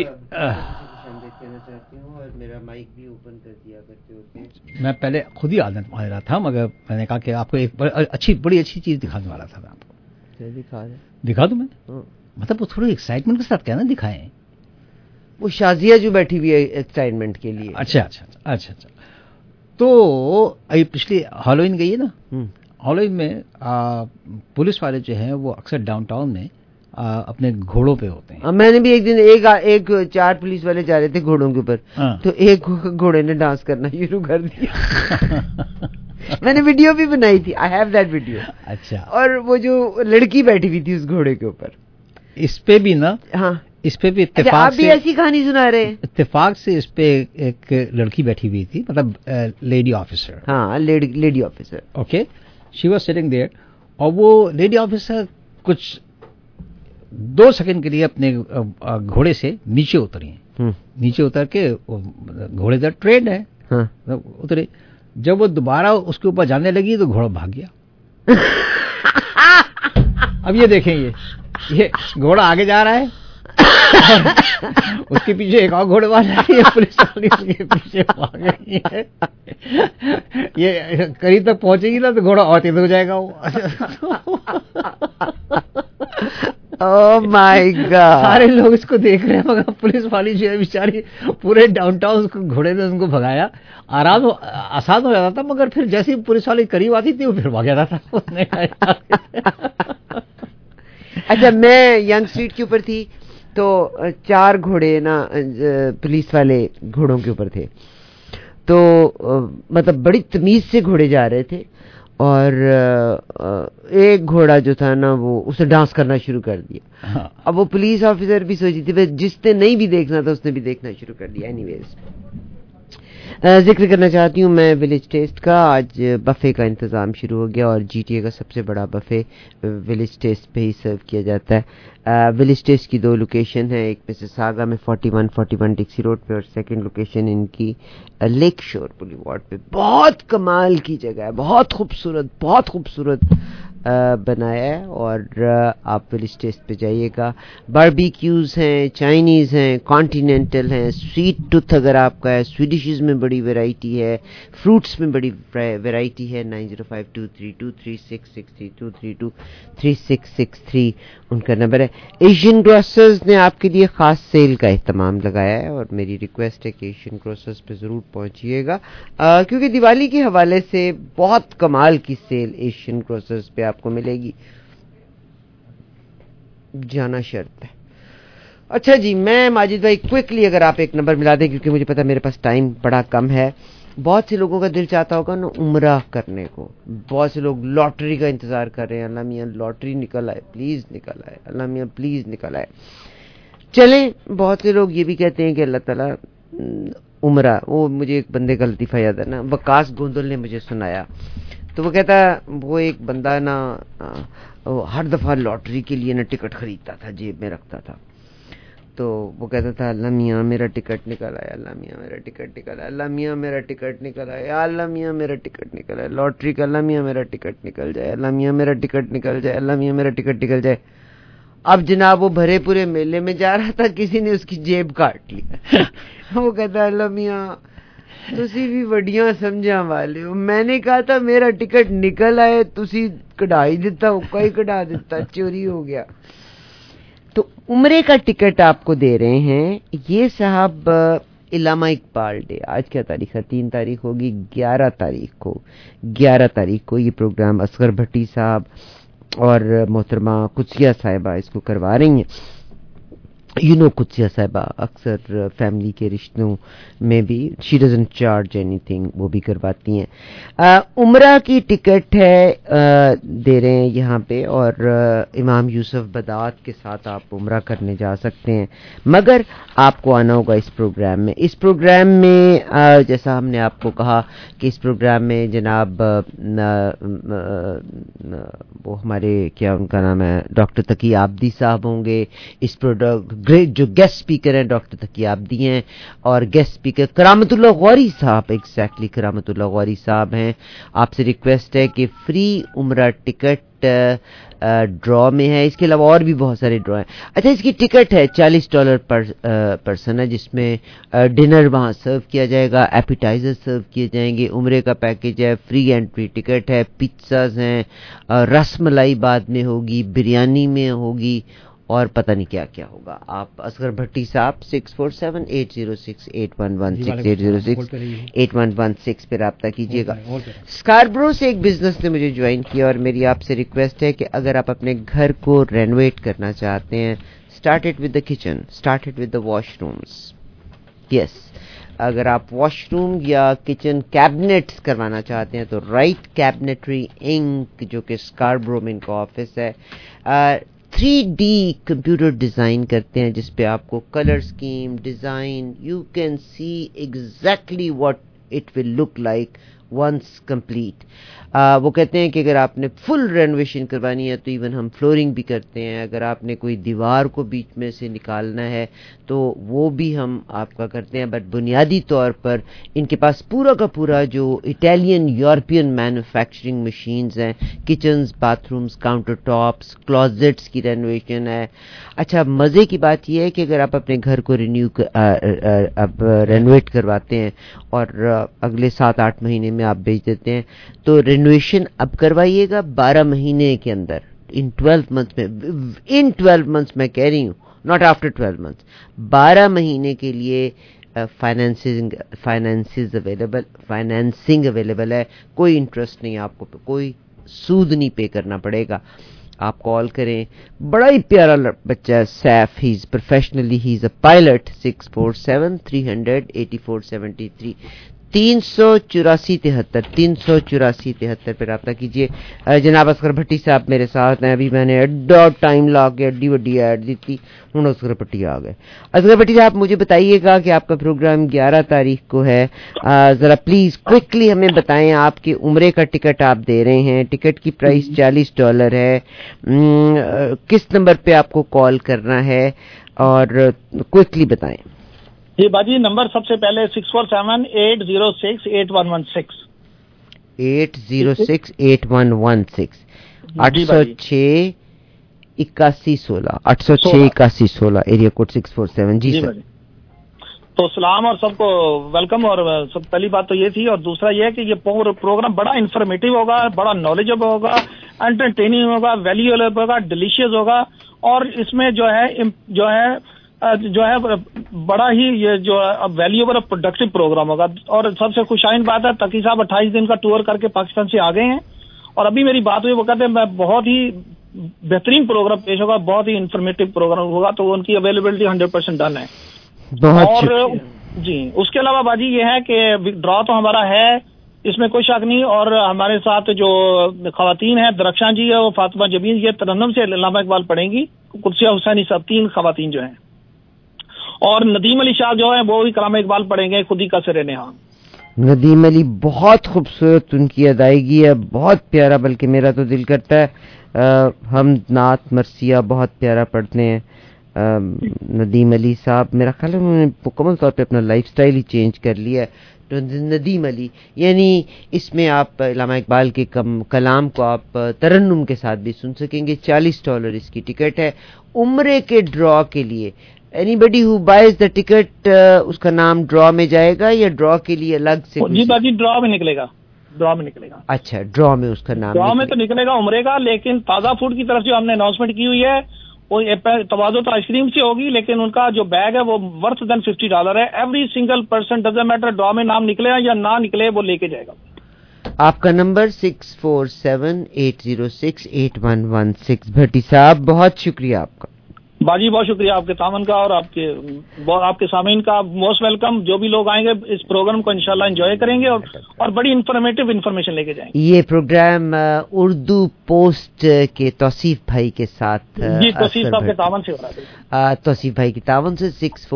मेरा माइक भी ओपन कर दिया करते होते। मैं पहले खुद ही आदत मान रहा था, मगर मैंने कहा कि आपको एक बड़ी अच्छी चीज दिखाने वाला था मैं आपको। दिखा दूं मैं? मतलब वो थोड़ी एक्साइटमेंट के साथ कहना दिखाएं। वो शाजिया जो बैठी हुई है एक्साइटमेंट के लिए। अच्छा। तो अभी पिछली हैलोवीन गई है ना, हैलोवीन में पुलिस वाले जो हैं वो अक्सर डाउनटाउन में अपने घोड़ों पे होते हैं। मैंने भी एक दिन एक 4 पुलिस वाले जा रहे थे घोड़ों के ऊपर, तो एक घोड़े ने डांस करना शुरू कर दिया। मैंने वीडियो भी बनाई थी, आई हैव दैट वीडियो। अच्छा। और वो जो लड़की बैठी हुई थी उस घोड़े के ऊपर, इस पे भी ना, हाँ इस पे भी इत्तेफाक आप भी ऐसी कहानी सुना रहे हैं? इत्तेफाक से इस पे एक लड़की बैठी हुई थी, मतलब लेडी ऑफिसर। हाँ, lady officer. Okay, she was sitting there, और वो लेडी ऑफिसर कुछ 2 सेकंड के लिए अपने घोड़े से नीचे उतरी। नीचे उतर के घोड़े का ट्रेंड है, हाँ। उतरे। जब वो दोबारा उसके ऊपर जाने लगी तो घोड़ा भाग गया। अब ये देखें, ये घोड़ा आगे जा रहा है उसके पीछे एक और घोड़े वाला है, पुलिस वाली उसके पीछे भाग रही है। ये करीब तक पहुंचेगी ना तो घोड़ा और तेज हो जाएगा वो। ओह माय गॉड, सारे लोग इसको देख रहे हैं, मगर पुलिस वाली जो है बेचारी पूरे डाउनटाउन उसको घोड़े ने उनको भगाया। आसान हो जाता था, मगर फिर जैसे ही पुलिस वाली करीब आती थी वो फिर भाग जाता था। अच्छा, मैं यंग स्ट्रीट के ऊपर थी तो 4 घोड़े ना पुलिस वाले घोड़ों के ऊपर थे, तो मतलब बड़ी तमीज से घोड़े जा रहे थे, और एक घोड़ा जो था ना वो उसने डांस करना शुरू कर दिया। हाँ। अब वो पुलिस ऑफिसर भी सोची थी, जिसने नहीं भी देखना था उसने भी देखना शुरू कर दिया। एनीवेज, जिक्र करना चाहती हूँ मैं विलेज टेस्ट का। आज बफे का इंतज़ाम शुरू हो गया और GTA का सबसे बड़ा बफे विलेज टेस्ट पे ही सर्व किया जाता है। विलेज टेस्ट की 2 लोकेशन है, एक मिसिसागा में 4141 डिक्सी रोड पे, और सेकंड लोकेशन इनकी लेक शोर बुलेवार्ड पे। बहुत कमाल की जगह है, बहुत खूबसूरत बनाया है, और आप विलेज टेस्ट पे जाइएगा। बारबेक्यूज हैं, चाइनीज़ हैं, कॉन्टिनेंटल हैं, स्वीट टूथ अगर आपका है, स्वीडिशेस में बड़ी वैरायटी है, फ्रूट्स में बड़ी वैरायटी है। 9052323663 2323663 उनका नंबर है। एशियन ग्रोसर्स ने आपके लिए खास सेल का एहतमाम लगाया है, और मेरी रिक्वेस्ट है कि एशियन ग्रोसर्स पे ज़रूर पहुंचिएगा, क्योंकि दिवाली के हवाले से बहुत कमाल की सेल एशियन ग्रोसर्स पे आपको मिलेगी। जाना शर्त है। अच्छा जी, मैं माजिद भाई क्विकली अगर आप एक नंबर मिला दें, क्योंकि मुझे पता मेरे पास टाइम बड़ा कम है। बहुत से लोगों का दिल चाहता होगा ना उम्रा करने को, बहुत से लोग लॉटरी का इंतजार कर रहे हैं, अल्लाह मियाँ लॉटरी निकल आए, प्लीज निकल आए, अल्लाह मियाँ प्लीज निकल आए। चलें, बहुत से लोग ये भी कहते हैं कि अल्लाह ताला उम्रा, वो मुझे एक बंदे का लतीफ़ा याद है ना, वकास गोंदल ने मुझे सुनाया। तो वो कहता, वो एक बंदा ना हर दफ़ा लॉटरी के लिए ना टिकट खरीदता था, जेब में रखता था। तो वो कहता था अल्लाह मियाँ मेरा टिकट निकल आया, अल्लाह मियाँ मेरा टिकट निकल आया, अल्लाह मियाँ मेरा टिकट निकल आया, अल्लाह मियाँ मेरा टिकट निकल आया, लॉटरी का अल्लाह मियाँ मेरा टिकट निकल जाए, अल्लाह मियाँ मेरा टिकट निकल जाए, अल्लाह मियाँ मेरा टिकट निकल जाए। अब जनाब वो भरे पूरे मेले में जा रहा था, किसी ने उसकी जेब काट लिया। वो कहता अल्लाह मियाँ तुसी भी वड्डियां समझा वाले हो, मैंने कहा था मेरा टिकट निकल आए, तुसी कढ़ाई दिता, उक्का ही कढ़ा दिता, चोरी हो गया। तो उम्रे का टिकट आपको दे रहे हैं ये साहब इलामा इकबाल डे। आज क्या तारीख है? 3 तारीख होगी, 11 तारीख को ये प्रोग्राम असगर भट्टी साहब और मोहतरमा कुत्सिया साहिबा इसको करवा रही हैं। कुत्सिया साहिबा अक्सर फैमिली के रिश्तों में भी शी डजंट चार्ज एनीथिंग, वो भी करवाती हैं। उम्रा की टिकट है दे रहे हैं यहाँ पे, और इमाम यूसुफ बदात के साथ आप उम्रा करने जा सकते हैं, मगर आपको आना होगा इस प्रोग्राम में। इस प्रोग्राम में जैसा हमने आपको कहा कि इस प्रोग्राम में जनाब वो हमारे क्या उनका नाम है डॉक्टर तकी आबदी साहब होंगे। इस प्रोडक्ट ग्रेट जो गेस्ट स्पीकर हैं डॉक्टर तकी आबदी हैं, और गेस्ट स्पीकर करामतुल्लाह गौरी साहब, एग्जैक्टली करामतुल्लाह गौरी साहब हैं। आपसे रिक्वेस्ट है कि फ्री उम्रा टिकट ड्रॉ में है, इसके अलावा और भी बहुत सारे ड्रॉ हैं। अच्छा, इसकी टिकट है $40 पर पर्सन है, जिसमें डिनर वहाँ सर्व किया जाएगा, एपिटाइजर सर्व किए जाएंगे, उम्रे का पैकेज है, फ्री एंट्री टिकट है, पिज्ज़ाज हैं, रसमलाई बाद में होगी, बिरयानी में होगी, और पता नहीं क्या क्या होगा। आप असगर भट्टी साहब 647-806-8116 पे रब्ता कीजिएगा। स्कारब्रो से एक बिजनेस ने मुझे ज्वाइन किया, और मेरी आपसे रिक्वेस्ट है कि अगर आप अपने घर को रेनोवेट करना चाहते हैं, start it with the kitchen, start it with the washrooms. Yes, अगर आप वॉशरूम या किचन कैबिनेट्स करवाना चाहते हैं तो राइट कैबिनेटरी इंक, जो कि स्कारब्रो में इनका ऑफिस है, 3D कंप्यूटर डिज़ाइन करते हैं, जिस पे आपको colour scheme design, you can see exactly what it will look like once complete. वो कहते हैं कि अगर आपने फुल रेनोवेशन करवानी है तो इवन हम फ्लोरिंग भी करते हैं। अगर आपने कोई दीवार को बीच में से निकालना है तो वो भी हम आपका करते हैं, बट बुनियादी तौर पर इनके पास पूरा का पूरा जो इटालियन यूरोपियन मैन्युफैक्चरिंग मशीन्स हैं, kitchens, bathrooms, counter tops, closets की रेनोवेशन है। अच्छा, मज़े की बात यह है कि अगर आप अपने घर को रेनोवेट करवाते हैं और अगले 7-8 महीने में आप बेच देते हैं, तो रेनोवेशन अब करवाइएगा 12 महीने के अंदर, इन 12 मंथ्स में कह रही हूँ, नॉट आफ्टर 12 मंथ्स। 12 महीने के लिए फाइनेंसिंग अवेलेबल है, कोई इंटरेस्ट नहीं, आपको कोई सूद नहीं पे करना पड़ेगा। आप कॉल करें, बड़ा ही प्यारा बच्चा है Saif, he is professionally he is a pilot, 647-300-8473 384-73 पे रब्ता कीजिए। जनाब असगर भट्टी साहब मेरे साथ हैं, अभी मैंने एड्डा टाइम ला के एड्डी वड्डी ऐड दी थी, हूँ असगर भट्टी आ गए। असगर भट्टी साहब मुझे बताइएगा कि आपका प्रोग्राम 11 तारीख को है, ज़रा प्लीज़ क्विकली हमें बताएं। आपके उम्रे का टिकट आप दे रहे हैं, टिकट की प्राइस $40 है, किस नंबर पे आपको कॉल करना है, और क्विकली बताएं। जी बाजी, नंबर सबसे पहले 647-806-8116 806-8116 806-8116 एरिया कोड 647। जी सर। तो सलाम और सबको वेलकम। और सब पहली बात तो ये थी, और दूसरा ये है कि ये प्रोग्राम बड़ा इंफॉर्मेटिव होगा, बड़ा नॉलेजेबल होगा, एंटरटेनिंग होगा, वैल्यूएबल होगा, डिलीशियस होगा, और इसमें जो है बड़ा ही ये जो वैल्यूएबल और प्रोडक्टिव प्रोग्राम होगा। और सबसे खुशाइन बात है, तकी साहब 28 दिन का टूर करके पाकिस्तान से आ गए हैं, और अभी मेरी बात हुई, वो कहते हैं मैं बहुत ही बेहतरीन प्रोग्राम पेश होगा, बहुत ही इंफॉर्मेटिव प्रोग्राम होगा, तो उनकी अवेलेबिलिटी 100% डन है। बहुत और जी उसके अलावा बाजी ये है कि ड्रॉ तो हमारा है, इसमें कोई शक नहीं। और हमारे साथ जो खवातीन हैं, दरख्शां जी है, वो फातिमा जबीन, ये तरन्नुम से अल्लामा इकबाल पढ़ेंगी, कुर्सिया हुसैनी साहब, 3 खवातीन जो हैं, और नदीम अली शाह जो है वो भी कलाम इकबाल पढ़ेंगे, खुद ही का सिर नेहा। नदीम अली बहुत खूबसूरत उनकी अदायगी है, बहुत प्यारा, बल्कि मेरा तो दिल करता है हम नात मरसिया बहुत प्यारा पढ़ते हैं। नदीम अली साहब मेरा ख्याल है उन्होंने मुकम्मल तौर पे अपना लाइफ स्टाइल ही चेंज कर लिया है। तो नदीम अली यानी इसमें आप अल्लामा इकबाल के कलाम को आप तरन्नुम के साथ भी सुन सकेंगे। $40 इसकी टिकट है। उम्रे के ड्रॉ के लिए anybody who buys the ticket उसका नाम ड्रॉ में जाएगा या ड्रॉ के लिए अलग से? जी बाजी ड्रॉ में निकलेगा, ड्रॉ में निकलेगा। अच्छा, ड्रॉ में उसका नाम ड्रॉ में तो निकलेगा उम्रे का, लेकिन ताज़ा फूड की तरफ से हमने अनाउंसमेंट की हुई है, वो तवाज़ो तो आइसक्रीम से होगी, लेकिन उनका जो बैग है वो वर्थ देन $50 है। Every single person doesn't matter, draw में नाम निकले या ना निकले, वो लेके जाएगा। आपका नंबर 6478068116। भट्टी साहब बहुत शुक्रिया आपका। बाजी बहुत शुक्रिया आपके तामन का और आपके सामीन का। Most welcome. जो भी लोग आएंगे इस प्रोग्राम को इंशाल्लाह एंजॉय करेंगे और बड़ी इंफॉर्मेटिव इन्फॉर्मेशन लेके जाएंगे। ये प्रोग्राम उर्दू पोस्ट के तौसीफ भाई के साथ जी तौसीफ साहब के तावन से हो रहा है। तौसीफ भाई की तावन से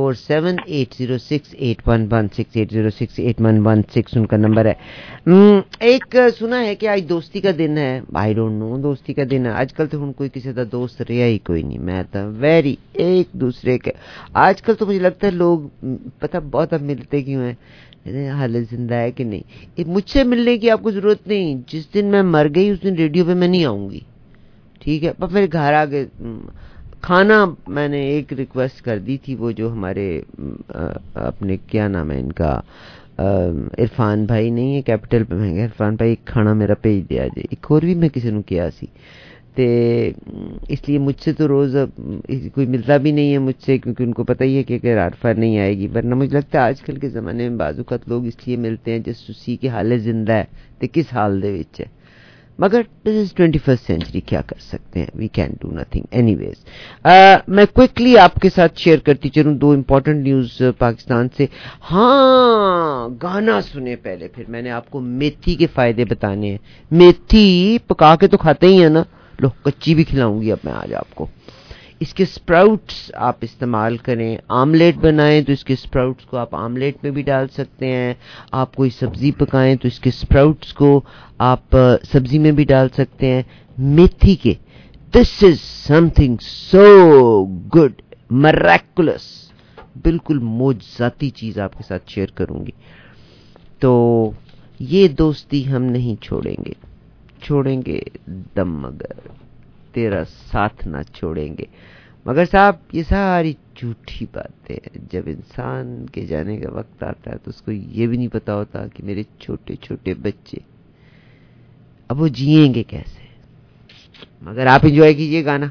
6478068116 80681116 उनका नंबर है। एक सुना है कि आज दोस्ती का दिन है। आई डोंट नो, दोस्ती का दिन है आजकल तो हम कोई किसी का दोस्त रहा ही कोई नहीं। मैं तो वेरी एक दूसरे के आजकल तो मुझे लगता है लोग पता बहुत अब मिलते क्यों हैं, हाल जिंदा है कि नहीं। मुझसे मिलने की आपको जरूरत नहीं, जिस दिन मैं मर गई उस दिन रेडियो पे मैं नहीं आऊंगी, ठीक है। पर मेरे घर आ गए खाना, मैंने एक रिक्वेस्ट कर दी थी, वो जो हमारे अपने क्या नाम है इनका, इरफान भाई नहीं है कैपिटल पे महंगा, इरफान भाई खाना मेरा भेज दिया जे। एक और भी मैं किसी ने किया सी ते, इसलिए मुझसे तो रोज़ कोई मिलता भी नहीं है मुझसे, क्योंकि उनको पता ही है कि अगर आरफा नहीं आएगी। वरना मुझे लगता है आजकल के ज़माने में बाज़ुकात लोग इसलिए मिलते हैं जिस उसी के हाल जिंदा है तो किस हाल दे विच है। मगर दिस इज 21st सेंचुरी, क्या कर सकते हैं, we can do nothing anyways. मैं क्विकली आपके साथ शेयर करती चलूँ 2 इंपॉर्टेंट न्यूज़ पाकिस्तान से। हाँ, गाना सुने पहले, फिर मैंने आपको मेथी के फ़ायदे बताने हैं। मेथी पका के तो खाते ही है ना, लो कच्ची भी खिलाऊंगी अब मैं आज आपको। इसके स्प्राउट्स आप इस्तेमाल करें, आमलेट बनाएं तो इसके स्प्राउट्स को आप आमलेट में भी डाल सकते हैं। आप कोई सब्जी पकाएं तो इसके स्प्राउट्स को आप सब्जी में भी डाल सकते हैं। मेथी के, this is something so good, miraculous, बिल्कुल मौजज़ाती चीज़ आपके साथ शेयर करूंगी। तो ये दोस्ती हम नहीं छोड़ेंगे, छोड़ेंगे दम मगर तेरा साथ ना छोड़ेंगे। मगर साहब ये सारी झूठी बातें हैं। जब इंसान के जाने का वक्त आता है तो उसको ये भी नहीं पता होता कि मेरे छोटे छोटे बच्चे अब वो जिएंगे कैसे। मगर आप एंजॉय कीजिए गाना।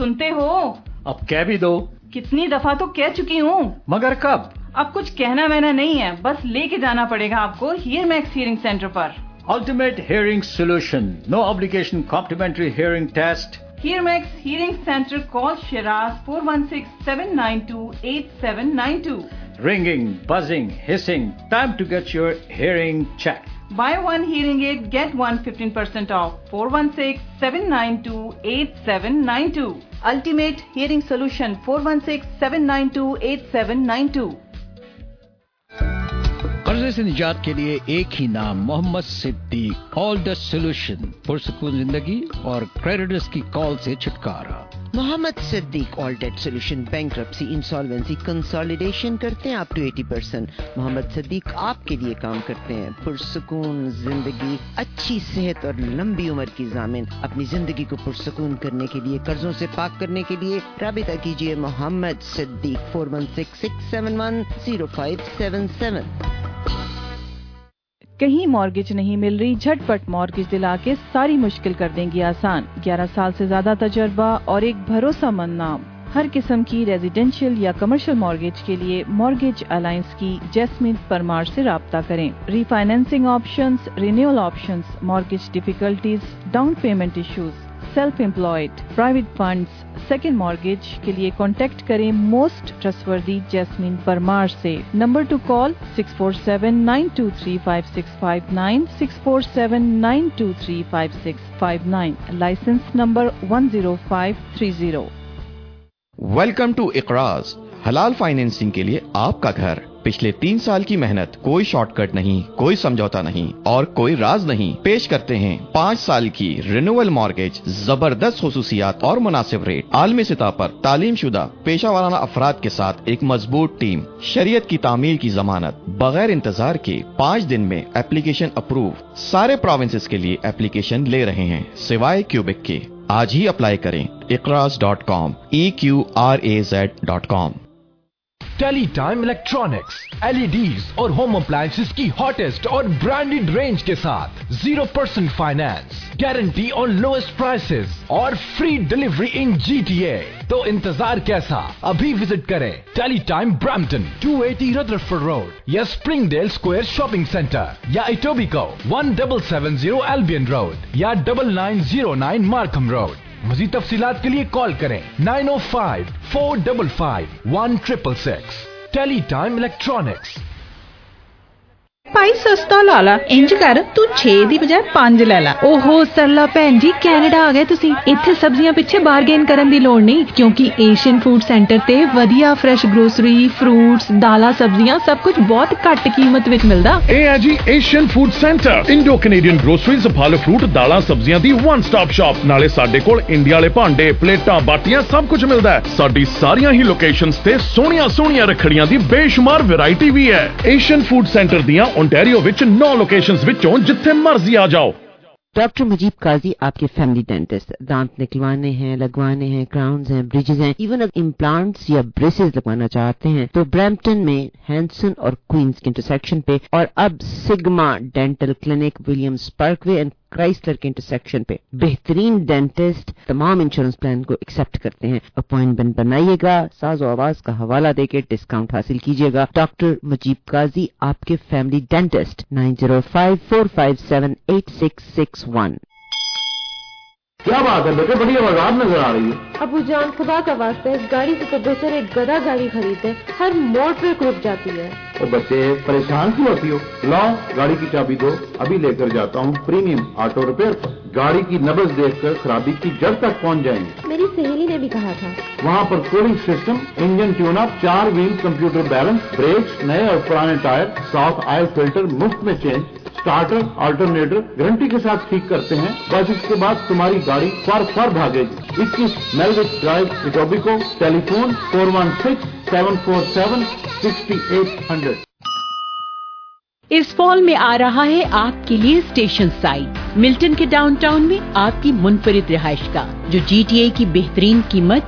सुनते हो? अब कह भी दो। कितनी दफा तो कह चुकी हूँ। मगर कब? अब कुछ कहना वहना नहीं है, बस लेके जाना पड़ेगा आपको हीयर मैक्स हियरिंग सेंटर पर। Ultimate Hearing Solution. No obligation complimentary hearing test. Hear Max Hearing Center. Call Shiraz 416-792-8792. Ringing, buzzing, hissing. Time to get your hearing checked. Buy one hearing aid, get one 15% off. 416-792-8792. Ultimate Hearing Solution. 416-792-8792. कर्जे से निजात के लिए एक ही नाम, Mohammad Siddique. All the solution, पुरसुकून जिंदगी और क्रेडिटर्स की कॉल से छुटकारा। Mohammad Siddique all debt solution, bankruptcy, insolvency, consolidation करते हैं अप टू 80%। मोहम्मद सिद्दीक आपके लिए काम करते हैं। पुरसुकून जिंदगी, अच्छी सेहत और लंबी उम्र की ज़ामिन। अपनी जिंदगी को पुरसुकून करने के लिए, कर्जों से पाक करने के लिए राबिता कीजिए मोहम्मद सिद्दीक 416-671-0577। कहीं मॉर्गेज नहीं मिल रही, झटपट मॉर्गेज दिला के सारी मुश्किल कर देंगी आसान। 11 साल से ज्यादा तजर्बा और एक भरोसामंद नाम। हर किस्म की रेजिडेंशियल या कमर्शियल मॉर्गेज के लिए मॉर्गेज अलायंस की जैस्मिन परमार से राब्ता करें। Refinancing options, renewal options, mortgage difficulties, down payment issues, self employed, private funds, second mortgage के लिए कॉन्टेक्ट करें मोस्ट ट्रस्टवर्दी जैस्मिन परमार से। Number to call 647-923-5659, 647-923-5659, licence number 10530। Welcome to Iqraz, हलाल फाइनेंसिंग के लिए आपका घर। पिछले 3 साल की मेहनत, कोई शॉर्टकट नहीं, कोई समझौता नहीं और कोई राज नहीं। पेश करते हैं 5 साल की रिन्यूअल मॉर्गेज, जबरदस्त खुसूसियात और मुनासिब रेट। आलमी सतह पर तालीम शुदा पेशा वाराना अफराद के साथ एक मजबूत टीम, शरीयत की तामील की जमानत, बगैर इंतजार के 5 दिन में एप्लीकेशन अप्रूव। सारे प्रोविंसेस के लिए एप्लीकेशन ले रहे हैं सिवाय क्यूबिक के। आज ही अप्लाई करें iqraz.com, EQRAZ.com। Teletime electronics, LEDs और होम अप्लायंसेस की हॉटेस्ट और ब्रांडेड रेंज के साथ 0% finance, guarantee on lowest prices और फ्री डिलीवरी इन GTA। तो इंतजार कैसा, अभी विजिट करें टेलीटाइम ब्रैम्पटन 280 रदरफोर्ड रोड या स्प्रिंगडेल स्क्वायर शॉपिंग सेंटर या इटोबिको 1770 एल्बियन रोड या 9909 मार्कम रोड। मज़ीद तफसीलात के लिए कॉल करें 905-455-1666। Teletime electronics. ਭਾਈ ਸਸਤਾ ਲਾ ਲਾ, ਇੰਜ ਕਰ ਤੂੰ 6 ਦੀ ਬਜਾਏ 5 ਲੈ ਲੈ। ਓਹੋ ਸਰਲਾ ਭੈਣ ਜੀ, ਕੈਨੇਡਾ ਆ ਗਏ ਤੁਸੀਂ। ਇੱਥੇ ਸਬਜ਼ੀਆਂ ਪਿੱਛੇ ਬਾਰਗੇਨ ਕਰਨ ਦੀ ਲੋੜ ਨਹੀਂ, ਕਿਉਂਕਿ ਏਸ਼ੀਅਨ ਫੂਡ ਸੈਂਟਰ ਤੇ ਵਧੀਆ ਫਰੈਸ਼ ਗਰੋਸਰੀ, ਫਰੂਟਸ, ਦਾਲਾਂ, ਸਬਜ਼ੀਆਂ ਸਭ ਕੁਝ ਬਹੁਤ ਘੱਟ ਕੀਮਤ ਵਿੱਚ ਮਿਲਦਾ। ਇਹ ਹੈ ਜੀ Asian food centre, Indo Canadian groceries, ਫਲ ਫਰੂਟ, ਦਾਲਾਂ, ਸਬਜ਼ੀਆਂ ਦੀ ਵਨ ਸਟਾਪ ਸ਼ਾਪ। ਨਾਲੇ ਸਾਡੇ ਕੋਲ ਇੰਡੀਆ ਵਾਲੇ ਭਾਂਡੇ, ਪਲੇਟਾਂ, ਬਾਟੀਆਂ ਸਭ ਕੁਝ ਮਿਲਦਾ ਹੈ। ਸਾਡੀ ਸਾਰੀਆਂ ਹੀ ਲੋਕੇਸ਼ਨਸ ਤੇ ਸੋਹਣੀਆਂ ਰੱਖੜੀਆਂ ਦੀ ਬੇਸ਼ੁਮਾਰ ਵੈਰਾਈਟੀ ਵੀ ਹੈ। ਏਸ਼ੀਅਨ ਫੂਡ ਸੈਂਟਰ ਦੀਆਂ ओंटारियो विच 9 लोकेशंस विचों जिथे मर्जी आ जाओ। डॉक्टर मुजीब काजी आपके फैमिली डेंटिस्ट। दांत निकलवाने हैं, लगवाने हैं, क्राउन्स हैं, ब्रिजेस हैं, इवन अगर इम्प्लांट्स या ब्रेसेस लगवाना चाहते हैं तो ब्रैम्पटन में हैंसन और क्वींस के इंटरसेक्शन पे, और अब Sigma dental clinic Williams Parkway and Chrysler के इंटरसेक्शन पे बेहतरीन डेंटिस्ट तमाम इंश्योरेंस प्लान को एक्सेप्ट करते हैं। अपॉइंटमेंट बनाइएगा, साज़ो आवाज का हवाला देके डिस्काउंट हासिल कीजिएगा। डॉक्टर मुजीब काजी आपके फैमिली डेंटिस्ट 9054578661। क्या बात है बेटे, बड़ी आवाज़ नजर आ रही है। अबू जान, खुदा का वास्ता इस गाड़ी से तो बेहतर एक गधा गाड़ी खरीदे, हर मोड़ पे रुक जाती है। तो बच्चे परेशान क्यों होती हो? लाओ गाड़ी की चाबी दो, अभी लेकर जाता हूँ प्रीमियम ऑटो रिपेयर पर। गाड़ी की नब्ज देखकर खराबी की जड़ तक पहुँच जाएंगे। मेरी सहेली ने भी कहा था। वहाँ पर cooling system, engine tune up, 4 wheel computer balance, brakes, नए और पुराने टायर, साफ ऑयल फिल्टर मुफ्त में चेंज, स्टार्टर अल्टरनेटर गारंटी के साथ ठीक करते हैं। बस इसके बाद तुम्हारी गाड़ी फर भागेगी। 21 मेलविच ड्राइव, इटोबिको। टेलीफोन 416-747-6800। इस फॉल में आ रहा है आपके लिए स्टेशन साइड मिल्टन के डाउनटाउन में आपकी मुनफरिद रिहाइश का, जो GTA की बेहतरीन कीमत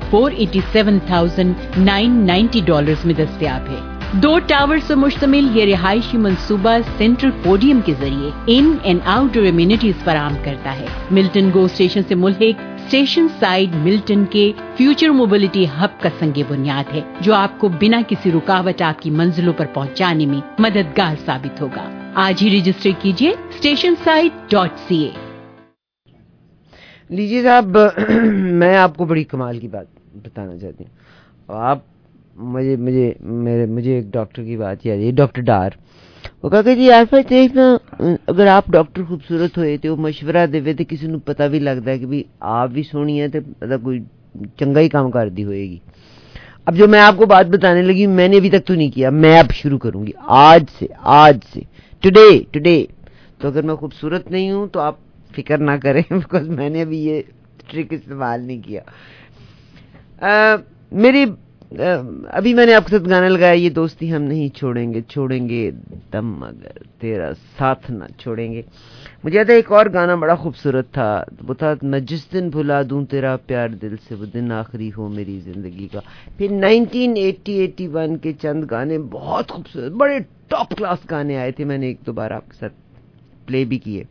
$487,990 में दस्तयाब है। 2 टावर से मुश्तमिल ये रिहायशी मंसूबा सेंट्रल पोडियम के जरिए इन एंड आउटडोर एमिनिटीज फराहम करता है। मिल्टन गो स्टेशन से मुल्हिक स्टेशन साइड मिल्टन के फ्यूचर मोबिलिटी हब का संग बुनियाद है, जो आपको बिना किसी रुकावट आपकी मंजिलों पर पहुंचाने में मददगार साबित होगा। आज ही रजिस्टर कीजिए stationside.ca। लीजिए साहब, मैं आपको बड़ी कमाल की बात बताना चाहती हूँ। आप मुझे एक डॉक्टर की बात याद है, डॉक्टर डार। वो कहते जी आप देखना, अगर आप डॉक्टर खूबसूरत होए तो मशवरा देवे तो किसी को पता भी लगता है कि भी आप भी सोहनी है तो कोई चंगा ही काम कर दी होएगी। अब जो मैं आपको बात बताने लगी, मैंने अभी तक तो नहीं किया, मैं अब शुरू करूंगी आज से टुडे। तो अगर मैं खूबसूरत नहीं हूं तो आप फिक्र ना करें, बिकॉज मैंने अभी ये ट्रिक इस्तेमाल नहीं किया। अभी मैंने आपके साथ गाना लगाया, ये दोस्ती हम नहीं छोड़ेंगे दम मगर तेरा साथ ना छोड़ेंगे। मुझे याद है एक और गाना बड़ा खूबसूरत था, वो था मैं जिस दिन भुला दूं तेरा प्यार दिल से, वो दिन आखिरी हो मेरी जिंदगी का। फिर 1980-81 के चंद गाने बहुत खूबसूरत, बड़े टॉप क्लास गाने आए थे, मैंने एक दो बार आपके साथ प्ले भी किए।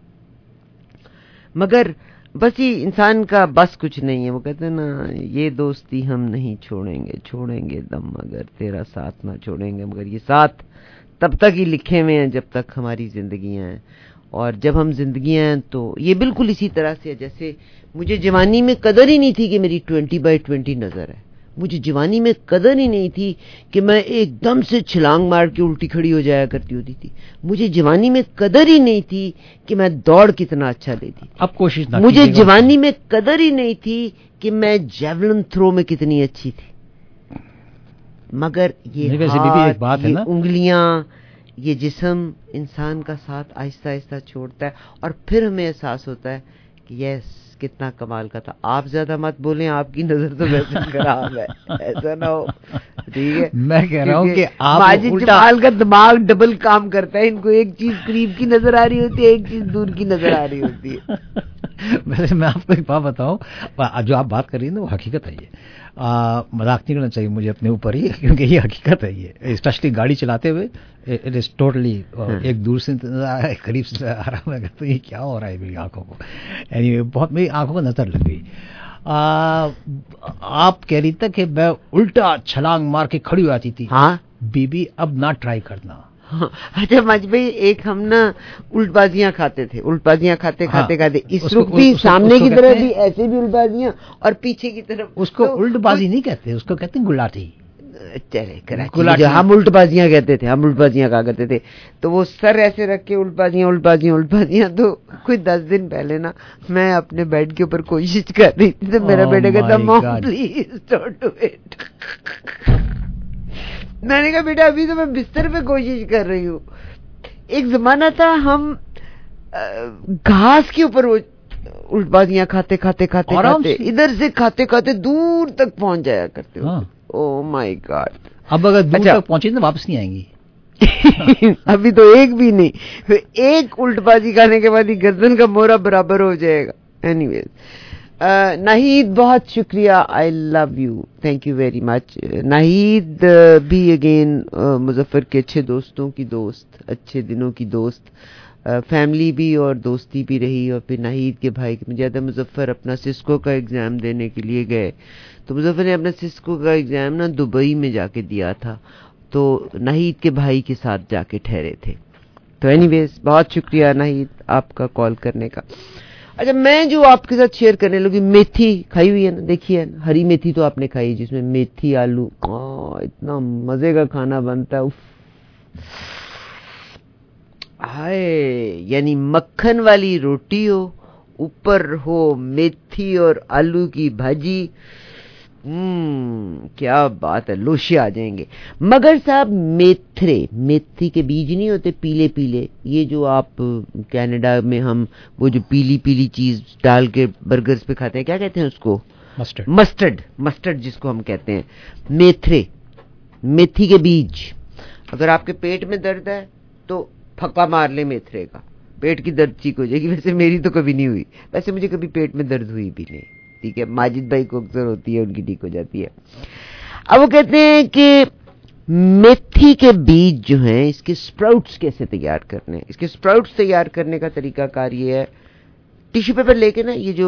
मगर बस ये इंसान का बस कुछ नहीं है। वो कहते हैं ना, ये दोस्ती हम नहीं छोड़ेंगे दम मगर तेरा साथ ना छोड़ेंगे। मगर ये साथ तब तक ही लिखे हुए हैं जब तक हमारी जिंदगियां हैं, और जब हम जिंदगियां हैं तो ये बिल्कुल इसी तरह से है जैसे मुझे जवानी में कदर ही नहीं थी कि मेरी 20/20 नजर है। मुझे जवानी में कदर ही नहीं थी कि मैं एकदम से छलांग मार के उल्टी खड़ी हो जाया करती होती थी। मुझे जवानी में कदर ही नहीं थी कि मैं दौड़ कितना अच्छा लेती। अब कोशिश ना, मुझे जवानी में कदर ही नहीं थी कि मैं जेवलिन थ्रो में कितनी अच्छी थी। मगर ये हाथ, ये उंगलियां, ये जिस्म इंसान का साथ आहिस्ता आहिस्ता छोड़ता है, और फिर हमें एहसास होता है कि यस कितना कमाल का था। आप ज्यादा मत बोलें, आपकी नजर तो वैसे खराब है, ऐसा ना हो, ठीक है। मैं कह रहा हूँ कि आप माजिद जमाल का दिमाग डबल काम करता है, इनको एक चीज करीब की नजर आ रही होती है, एक चीज दूर की नजर आ रही होती है। वैसे मैं आपको एक बात बताऊं, जो आप बात कर रही है ना वो हकीकत है। ये मजाक नहीं करना चाहिए मुझे अपने ऊपर ही, क्योंकि ये हकीकत है। ये स्पेशली गाड़ी चलाते हुए इट इज टोटली, एक दूर से करीब से आ रहा है तो ये क्या हो रहा है मेरी आंखों को। एनीवे बहुत मेरी आंखों को नजर लग गई। आप कह रही थी कि मैं उल्टा छलांग मार के खड़ी हो जाती थी। हाँ बीबी अब ना ट्राई करना। हाँ, अच्छा मज भाई, एक हम ना उल्टबाजियां खाते थे, उल्टबाजियां खाते इस रुख भी सामने की तरफ भी ऐसे भी उल्टबाजियां, और पीछे की तरफ। उसको उल्टबाजी नहीं कहते, उसको कहते हैं गुलाटी। चले कराची हम उल्टबाजियां कहते थे, हम उल्टबाजियां कहा करते थे। तो वो सर ऐसे रख के उल्टबाजियां। तो कोई 10 दिन पहले ना मैं अपने बेड के ऊपर कोशिश कर रही थी, तो मेरा बेटा कहता mom please don't do it. मैंने कहा बेटा अभी तो मैं बिस्तर पे कोशिश कर रही हूँ। एक जमाना था हम घास के ऊपर उल्टबाजियां खाते इधर से खाते दूर तक पहुंच जाया करते हो। Oh my God. अब अगर दूर तक पहुंचे तो वापस नहीं आएंगी। अभी तो एक भी नहीं, एक उल्टबाजी खाने के बाद ही गर्दन का मोहरा बराबर हो जाएगा। एनीवेज, नाहिद बहुत शुक्रिया, I love you, thank you very much. Nahid भी अगेन मुजफ्फर के अच्छे दोस्तों की दोस्त, अच्छे दिनों की दोस्त, फैमिली भी और दोस्ती भी रही। और फिर नाहिद के भाई, मुझे याद है मुजफ्फर अपना सिस्को का एग्जाम देने के लिए गए, तो मुजफ्फर ने अपना सिस्को का एग्जाम ना दुबई में जाके दिया था, तो नाहिद के भाई के साथ जाके ठहरे थे। तो एनीवेज बहुत शुक्रिया नाहिद आपका कॉल करने का। अच्छा, मैं जो आपके साथ शेयर करने लगी, मेथी खाई हुई है ना, देखिए हरी मेथी तो आपने खाई, जिसमें मेथी आलू, इतना मजे का खाना बनता है। हाय, यानी मक्खन वाली रोटी हो, ऊपर हो मेथी और आलू की भाजी, क्या बात है, लोशे आ जाएंगे। मगर साहब मेथी के बीज नहीं होते पीले पीले, ये जो आप कनाडा में हम वो जो पीली पीली चीज डाल के बर्गर्स पे खाते हैं, क्या कहते हैं उसको? मस्टर्ड जिसको हम कहते हैं। मेथी के बीज। अगर आपके पेट में दर्द है तो फक्का मार ले मेथरे का, पेट की दर्द ठीक हो जाएगी। वैसे मेरी तो कभी नहीं हुई, वैसे मुझे कभी पेट में दर्द हुई भी नहीं, ठीक है। माजिद भाई को अक्सर होती है, उनकी ठीक हो जाती है। अब वो कहते हैं कि मेथी के बीज जो हैं, इसके स्प्राउट्स कैसे तैयार करने हैं। इसके स्प्राउट्स तैयार करने का तरीका कार ये है, टिश्यू पेपर लेके ना, ये जो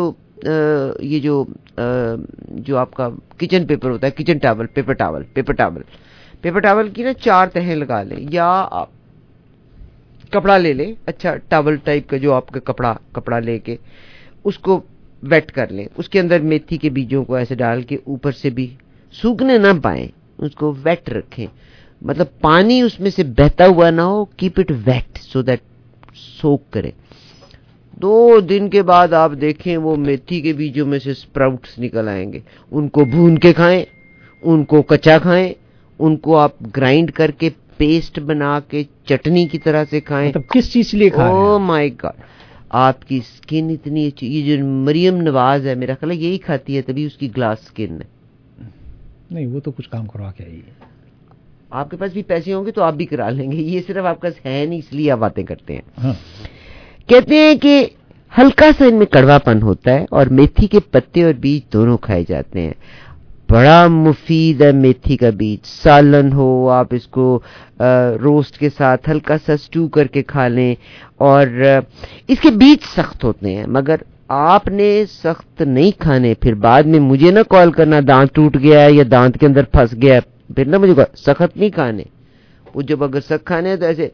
یہ جو آپ کا کچن پیپر ہوتا ہے, کچن ٹاول, پیپر ٹاول کی نا 4 تہیں لگا لیں, یا آپ کپڑا لے لیں, اچھا ٹاول ٹائپ کا جو آپ کا کپڑا لے کے اس کو ویٹ کر لیں, اس کے اندر میتھی کے بیجوں کو ایسے ڈال کے اوپر سے بھی سوکھنے نہ پائیں, اس کو ویٹ رکھیں, مطلب پانی اس میں سے بہتا ہوا نہ ہو, keep it wet so that soak کرے. 2 دن کے بعد آپ دیکھیں وہ میتھی کے بیجوں میں سے سپراؤٹس نکل آئیں گے. ان کو بھون کے کھائیں, ان کو کچا کھائیں, ان کو آپ گرائنڈ کر کے پیسٹ بنا کے چٹنی کی طرح سے کھائیں. مطلب کس چیز کے لیے کھا رہے ہیں؟ او مائی گاڈ, آپ کی سکن اتنی اچھی. یہ جو مریم نواز ہے میرا خیال ہے یہی کھاتی ہے, تبھی اس کی گلاس سکن ہے. نہیں وہ تو کچھ کام کروا کے آئی ہے. آپ کے پاس بھی پیسے ہوں گے تو آپ بھی کرا لیں گے, یہ صرف آپ کا ہے نہیں اس لیے آپ باتیں کرتے ہیں. کہتے ہیں کہ ہلکا سا ان میں کڑوا پن ہوتا ہے اور میتھی کے پتے اور بیج دونوں کھائے جاتے ہیں. بڑا مفید ہے میتھی کا بیج, سالن ہو, آپ اس کو روسٹ کے ساتھ ہلکا سا سٹو کر کے کھا لیں. اور اس کے بیج سخت ہوتے ہیں, مگر آپ نے سخت نہیں کھانے. پھر بعد میں مجھے نہ کال کرنا دانت ٹوٹ گیا ہے یا دانت کے اندر پھنس گیا ہے, پھر نہ مجھے سخت نہیں کھانے. وہ جب اگر سخت کھانے ہیں تو ایسے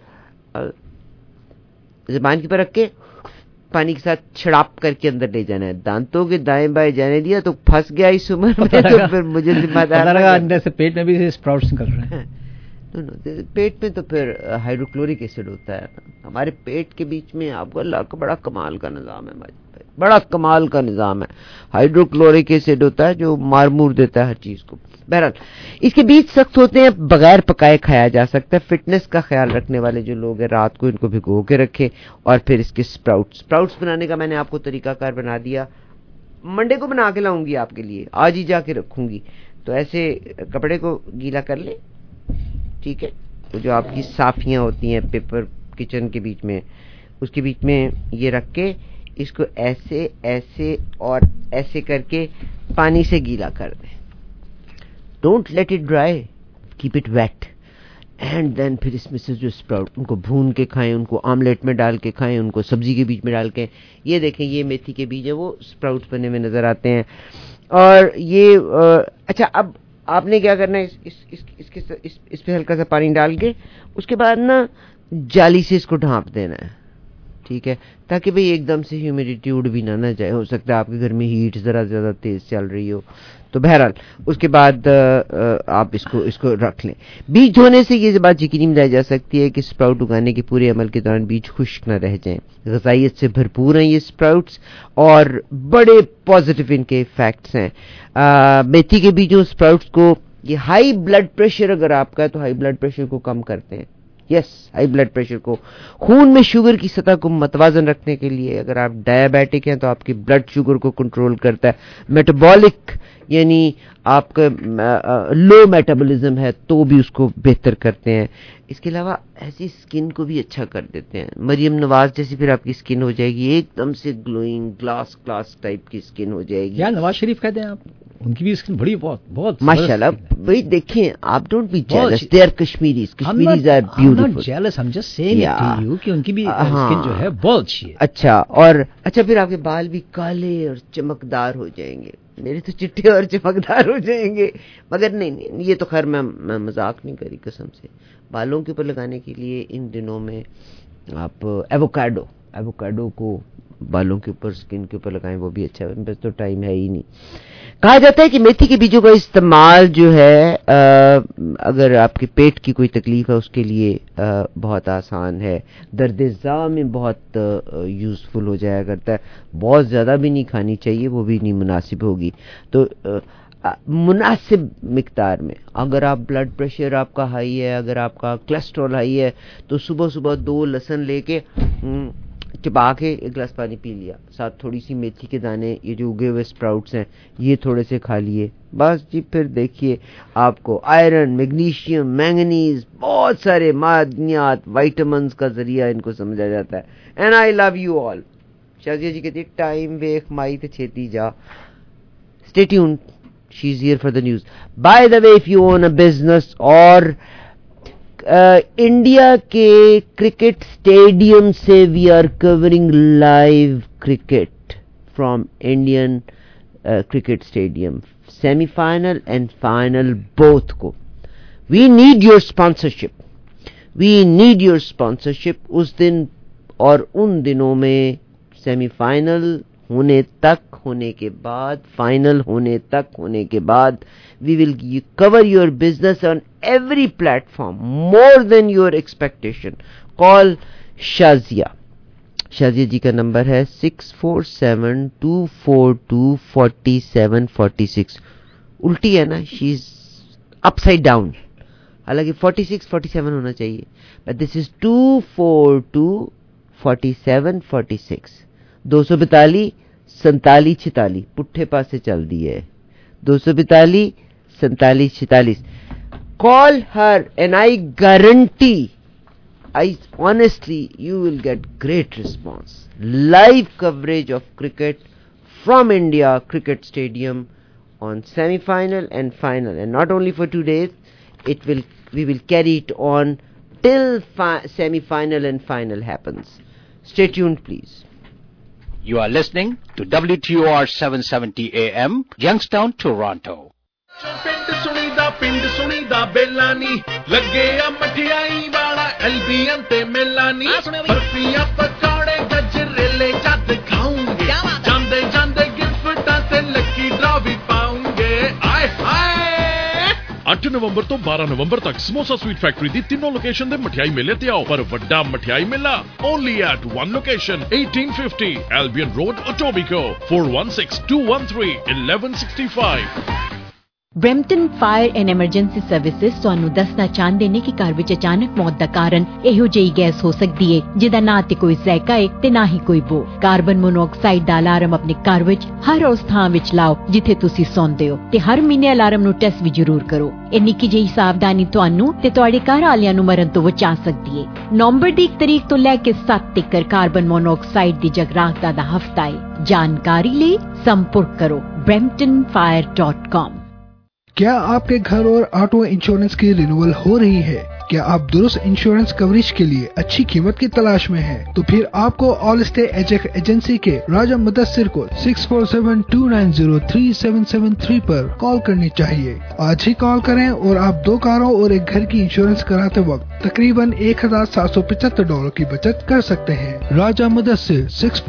زبان کی پر رکھ کے پانی کے ساتھ چھڑاپ کر کے اندر لے جانا ہے. دانتوں کے دائیں بائیں جانے دیا تو پھنس گیا اس عمر میں, تو پھر مجھے ذمہ دار اندر سے پیٹ میں بھی سپراؤٹس نکل رہے ہیں. پیٹ میں تو پھر ہائیڈروکلورک ایسڈ ہوتا ہے. ہمارے پیٹ کے بیچ میں آپ کو اللہ کا بڑا کمال کا نظام ہے, بڑا کمال کا نظام ہے. ہائیڈروکلورک ایسڈ ہوتا ہے جو مار دیتا ہے ہر چیز کو. بہرحال اس کے بیج سخت ہوتے ہیں, بغیر پکائے کھایا جا سکتا ہے. فٹنس کا خیال رکھنے والے جو لوگ ہیں رات کو ان کو بھگو کے رکھیں, اور پھر اس کے سپراؤٹس بنانے کا میں نے آپ کو طریقہ کار بنا دیا. منڈے کو بنا کے لاؤں گی آپ کے لیے, آج ہی جا کے رکھوں گی. تو ایسے کپڑے کو گیلا کر لیں, ٹھیک ہے, تو جو آپ کی صافیاں ہوتی ہیں پیپر کچن کے بیچ میں, اس کے بیچ میں یہ رکھ کے اس کو ایسے ایسے اور ایسے کر کے پانی سے گیلا کر دیں. Don't let it dry, keep it wet. And then پھر اس میں سے جو اسپراؤٹ, ان کو بھون کے کھائیں, ان کو آملیٹ میں ڈال کے کھائیں, ان کو سبزی کے بیچ میں ڈال کے. یہ دیکھیں یہ میتھی کے بیج ہے, وہ اسپراؤٹس بنے ہوئے نظر آتے ہیں. اور یہ اچھا, اب آپ نے کیا کرنا ہے, اس پہ ہلکا سا پانی ڈال کے اس کے بعد نا جالی سے اس کو ڈھانپ دینا ہے, ٹھیک ہے, تاکہ بھئی ایک دم سے ہیومیڈیٹی اڑ بھی نہ جائے. ہو سکتا ہے آپ کے گھر میں ہیٹ ذرا زیادہ تیز چل رہی ہو. تو بہرحال اس کے بعد آپ اس کو رکھ لیں. بیج دھونے سے یہ بات یقینی بنائی جا سکتی ہے کہ سپراؤٹ اگانے کے پورے عمل کے دوران بیج خشک نہ رہ جائیں. غذائیت سے بھرپور ہیں یہ سپراؤٹس اور بڑے پازیٹیو ان کے ایفیکٹس ہیں. میتھی کے بیجوں سپراؤٹس کو, یہ ہائی بلڈ پریشر اگر آپ کا ہے تو ہائی بلڈ پریشر کو کم کرتے ہیں. ہائی بلڈ پریشر کو, خون میں شوگر کی سطح کو متوازن رکھنے کے لیے. اگر آپ ڈائبیٹک ہیں تو آپ کی بلڈ شوگر کو کنٹرول کرتا ہے. میٹابولک یعنی آپ کا لو میٹابولزم ہے تو بھی اس کو بہتر کرتے ہیں. اس کے علاوہ ایسی سکن کو بھی اچھا کر دیتے ہیں. مریم نواز جیسی پھر آپ کی سکن ہو جائے گی, ایک دم سے گلوئنگ گلاس ٹائپ کی سکن ہو جائے گی. یا نواز شریف کہتے ہیں آپ, ان کی بھی سکن بڑی بہت ماشاءاللہ. بھئی دیکھیں, آپ don't be jealous, they are Kashmiris are beautiful. Jealous, ہم just seeing it to you کہ ان کی بھی سکن جو ہے بہت اچھی ہے. اچھا پھر آپ کے بال بھی کالے اور چمکدار ہو جائیں گے. میرے تو چٹے اور چمکدار ہو جائیں گے. مگر نہیں, یہ تو خیر میں مذاق نہیں کری قسم سے. بالوں کے اوپر لگانے کے لیے ان دنوں میں آپ ایووکیڈو کو بالوں کے اوپر, سکن کے اوپر لگائیں, وہ بھی اچھا ہے. بس تو ٹائم ہے ہی نہیں. کہا جاتا ہے کہ میتھی کے بیجوں کا استعمال جو ہے اگر آپ کے پیٹ کی کوئی تکلیف ہے اس کے لیے بہت آسان ہے. درد ذا میں بہت یوزفل ہو جایا کرتا ہے. بہت زیادہ بھی نہیں کھانی چاہیے, وہ بھی نہیں مناسب ہوگی. تو مناسب مقدار میں, اگر آپ بلڈ پریشر آپ کا ہائی ہے, اگر آپ کا کولیسٹرول ہائی ہے, تو صبح 2 لہسن لے کے چبا کے 1 گلاس پانی پی لیا, ساتھ تھوڑی سی میتھی کے دانے, یہ جو اگے ہوئے سپراؤٹس ہیں یہ تھوڑے سے کھا لیے, بس جی. پھر دیکھیے آپ کو آئرن, میگنیشیم, مینگنیز, بہت سارے معدنیات, وائٹامنز کا ذریعہ ان کو سمجھا جاتا ہے. And I love you all. Shazia ji کہتی ہے ٹائم ویخ مائی تے چھیتی جا. Stay tuned, she is here for the news. By the way, if you own a business اور انڈیا کے کرکٹ اسٹیڈیم سے we are covering live cricket from Indian cricket stadium, semi-final and final both ko. We need your sponsorship. We need your sponsorship. उस दिन और उन दिनों में semifinal होने तक होने के बाद, फाइनल होने तक होने के बाद, we will cover your business on every platform more than your expectation. Call Shazia. Shazia जी का नंबर है 6472424746. उल्टी है ना, शी इज अपसाइड डाउन, हालांकि 46-47 होना चाहिए, बट दिस इज 2424746. 242-4746 पुट्ठे पासे चल दी है. 242-4746. Call her and I guarantee, honestly, you will get great response. Live coverage of cricket from India Cricket Stadium on semi-final and final, and not only for 2 days. We will carry it on till semi-final and final happens. Stay tuned, please. You are listening to WTOR 770 AM, Youngstown, Toronto. ਪਿੰਡ ਸੁਣੀਦਾ ਬੇਲਾ ਨੀ ਲੱਗੇ ਆ ਮਠਿਆਈ ਵਾਲਾ ਐਲਬੀਐਨ ਤੇ ਮੇਲਾ ਨੀ ਬਰਫੀਆਂ ਪਕੌੜੇ ਗਜਰੇਲੇ ਜਦ ਖਾਉਂਗੇ ਜਾਂਦੇ ਜਾਂਦੇ ਗਿਫਟਾਂ ਤੇ ਲੱਕੀ ਡਰਾ ਵੀ ਪਾਉਂਗੇ ਆਏ ਹਾਏ 8 ਨਵੰਬਰ ਤੋਂ 12 ਨਵੰਬਰ ਤੱਕ ਸਮੋਸਾ ਸਵੀਟ ਫੈਕਟਰੀ ਦੀ ਤਿੰਨੋਂ ਲੋਕੇਸ਼ਨ ਦੇ ਮਠਿਆਈ ਮੇਲੇ ਤੇ ਆਓ, ਪਰ ਵੱਡਾ ਮਠਿਆਈ ਮੇਲਾ only at one location, 1850 Albion Road, Etobicoke, 4162131165. Brampton fire and emergency services ਤੁਹਾਨੂੰ ਦੱਸਣਾ ਚਾਹੁੰਦੇ ਨੇ ਕਿ ਘਰ ਵਿੱਚ ਅਚਾਨਕ ਮੌਤ ਦਾ ਕਾਰਨ ਇਹੋ ਜਿਹੀ ਗੈਸ ਹੋ ਸਕਦੀ ਹੈ ਜਿਹਦਾ ਨਾ ਤੇ ਕੋਈ ਜ਼ਾਇਕਾ ਹੈ ਤੇ ਨਾ ਹੀ ਕੋਈ ਬੋ। ਕਾਰਬਨ ਮੋਨੋਆਕਸਾਈਡ ਦਾ ਅਲਾਰਮ ਆਪਣੇ ਘਰ ਵਿੱਚ ਹਰ ਉਸ ਥਾਂ ਵਿੱਚ ਲਾਓ ਜਿੱਥੇ ਤੁਸੀਂ ਸੌਂਦੇ ਹੋ ਤੇ ਹਰ ਮਹੀਨੇ ਅਲਾਰਮ ਨੂੰ ਟੈਸਟ ਵੀ ਜ਼ਰੂਰ ਕਰੋ। ਇਹ ਨਿੱਕੀ ਜਿਹੀ ਸਾਵਧਾਨੀ ਤੁਹਾਨੂੰ ਤੇ ਤੁਹਾਡੇ ਘਰ ਵਾਲਿਆਂ ਨੂੰ ਮਰਨ ਤੋਂ ਬਚਾ ਸਕਦੀ ਹੈ। ਨਵੰਬਰ ਦੀ 1 ਤਰੀਕ ਤੋਂ ਲੈ ਕੇ 7 ਤੱਕ ਕਾਰਬਨ ਮੋਨੋਆਕਸਾਈਡ ਦੀ ਜਾਗਰੂਕਤਾ ਦਾ ਹਫਤਾ ਹੈ। ਜਾਣਕਾਰੀ ਲਈ ਸੰਪਰਕ ਕਰੋ bramptonfire.com। क्या आपके घर और ऑटो इंश्योरेंस की रिन्यूअल हो रही है? क्या आप दुरुस्त इंश्योरेंस कवरेज के लिए अच्छी कीमत की तलाश में हैं? तो फिर आपको ऑल स्टेट एजेंसी के राजा मुदस्सिर को 6472903773 पर कॉल करनी चाहिए। आज ही कॉल करें और आप 2 कारों और एक घर की इंश्योरेंस कराते वक्त तकरीबन $1775 की बचत कर सकते हैं। राजा मुदस्सिर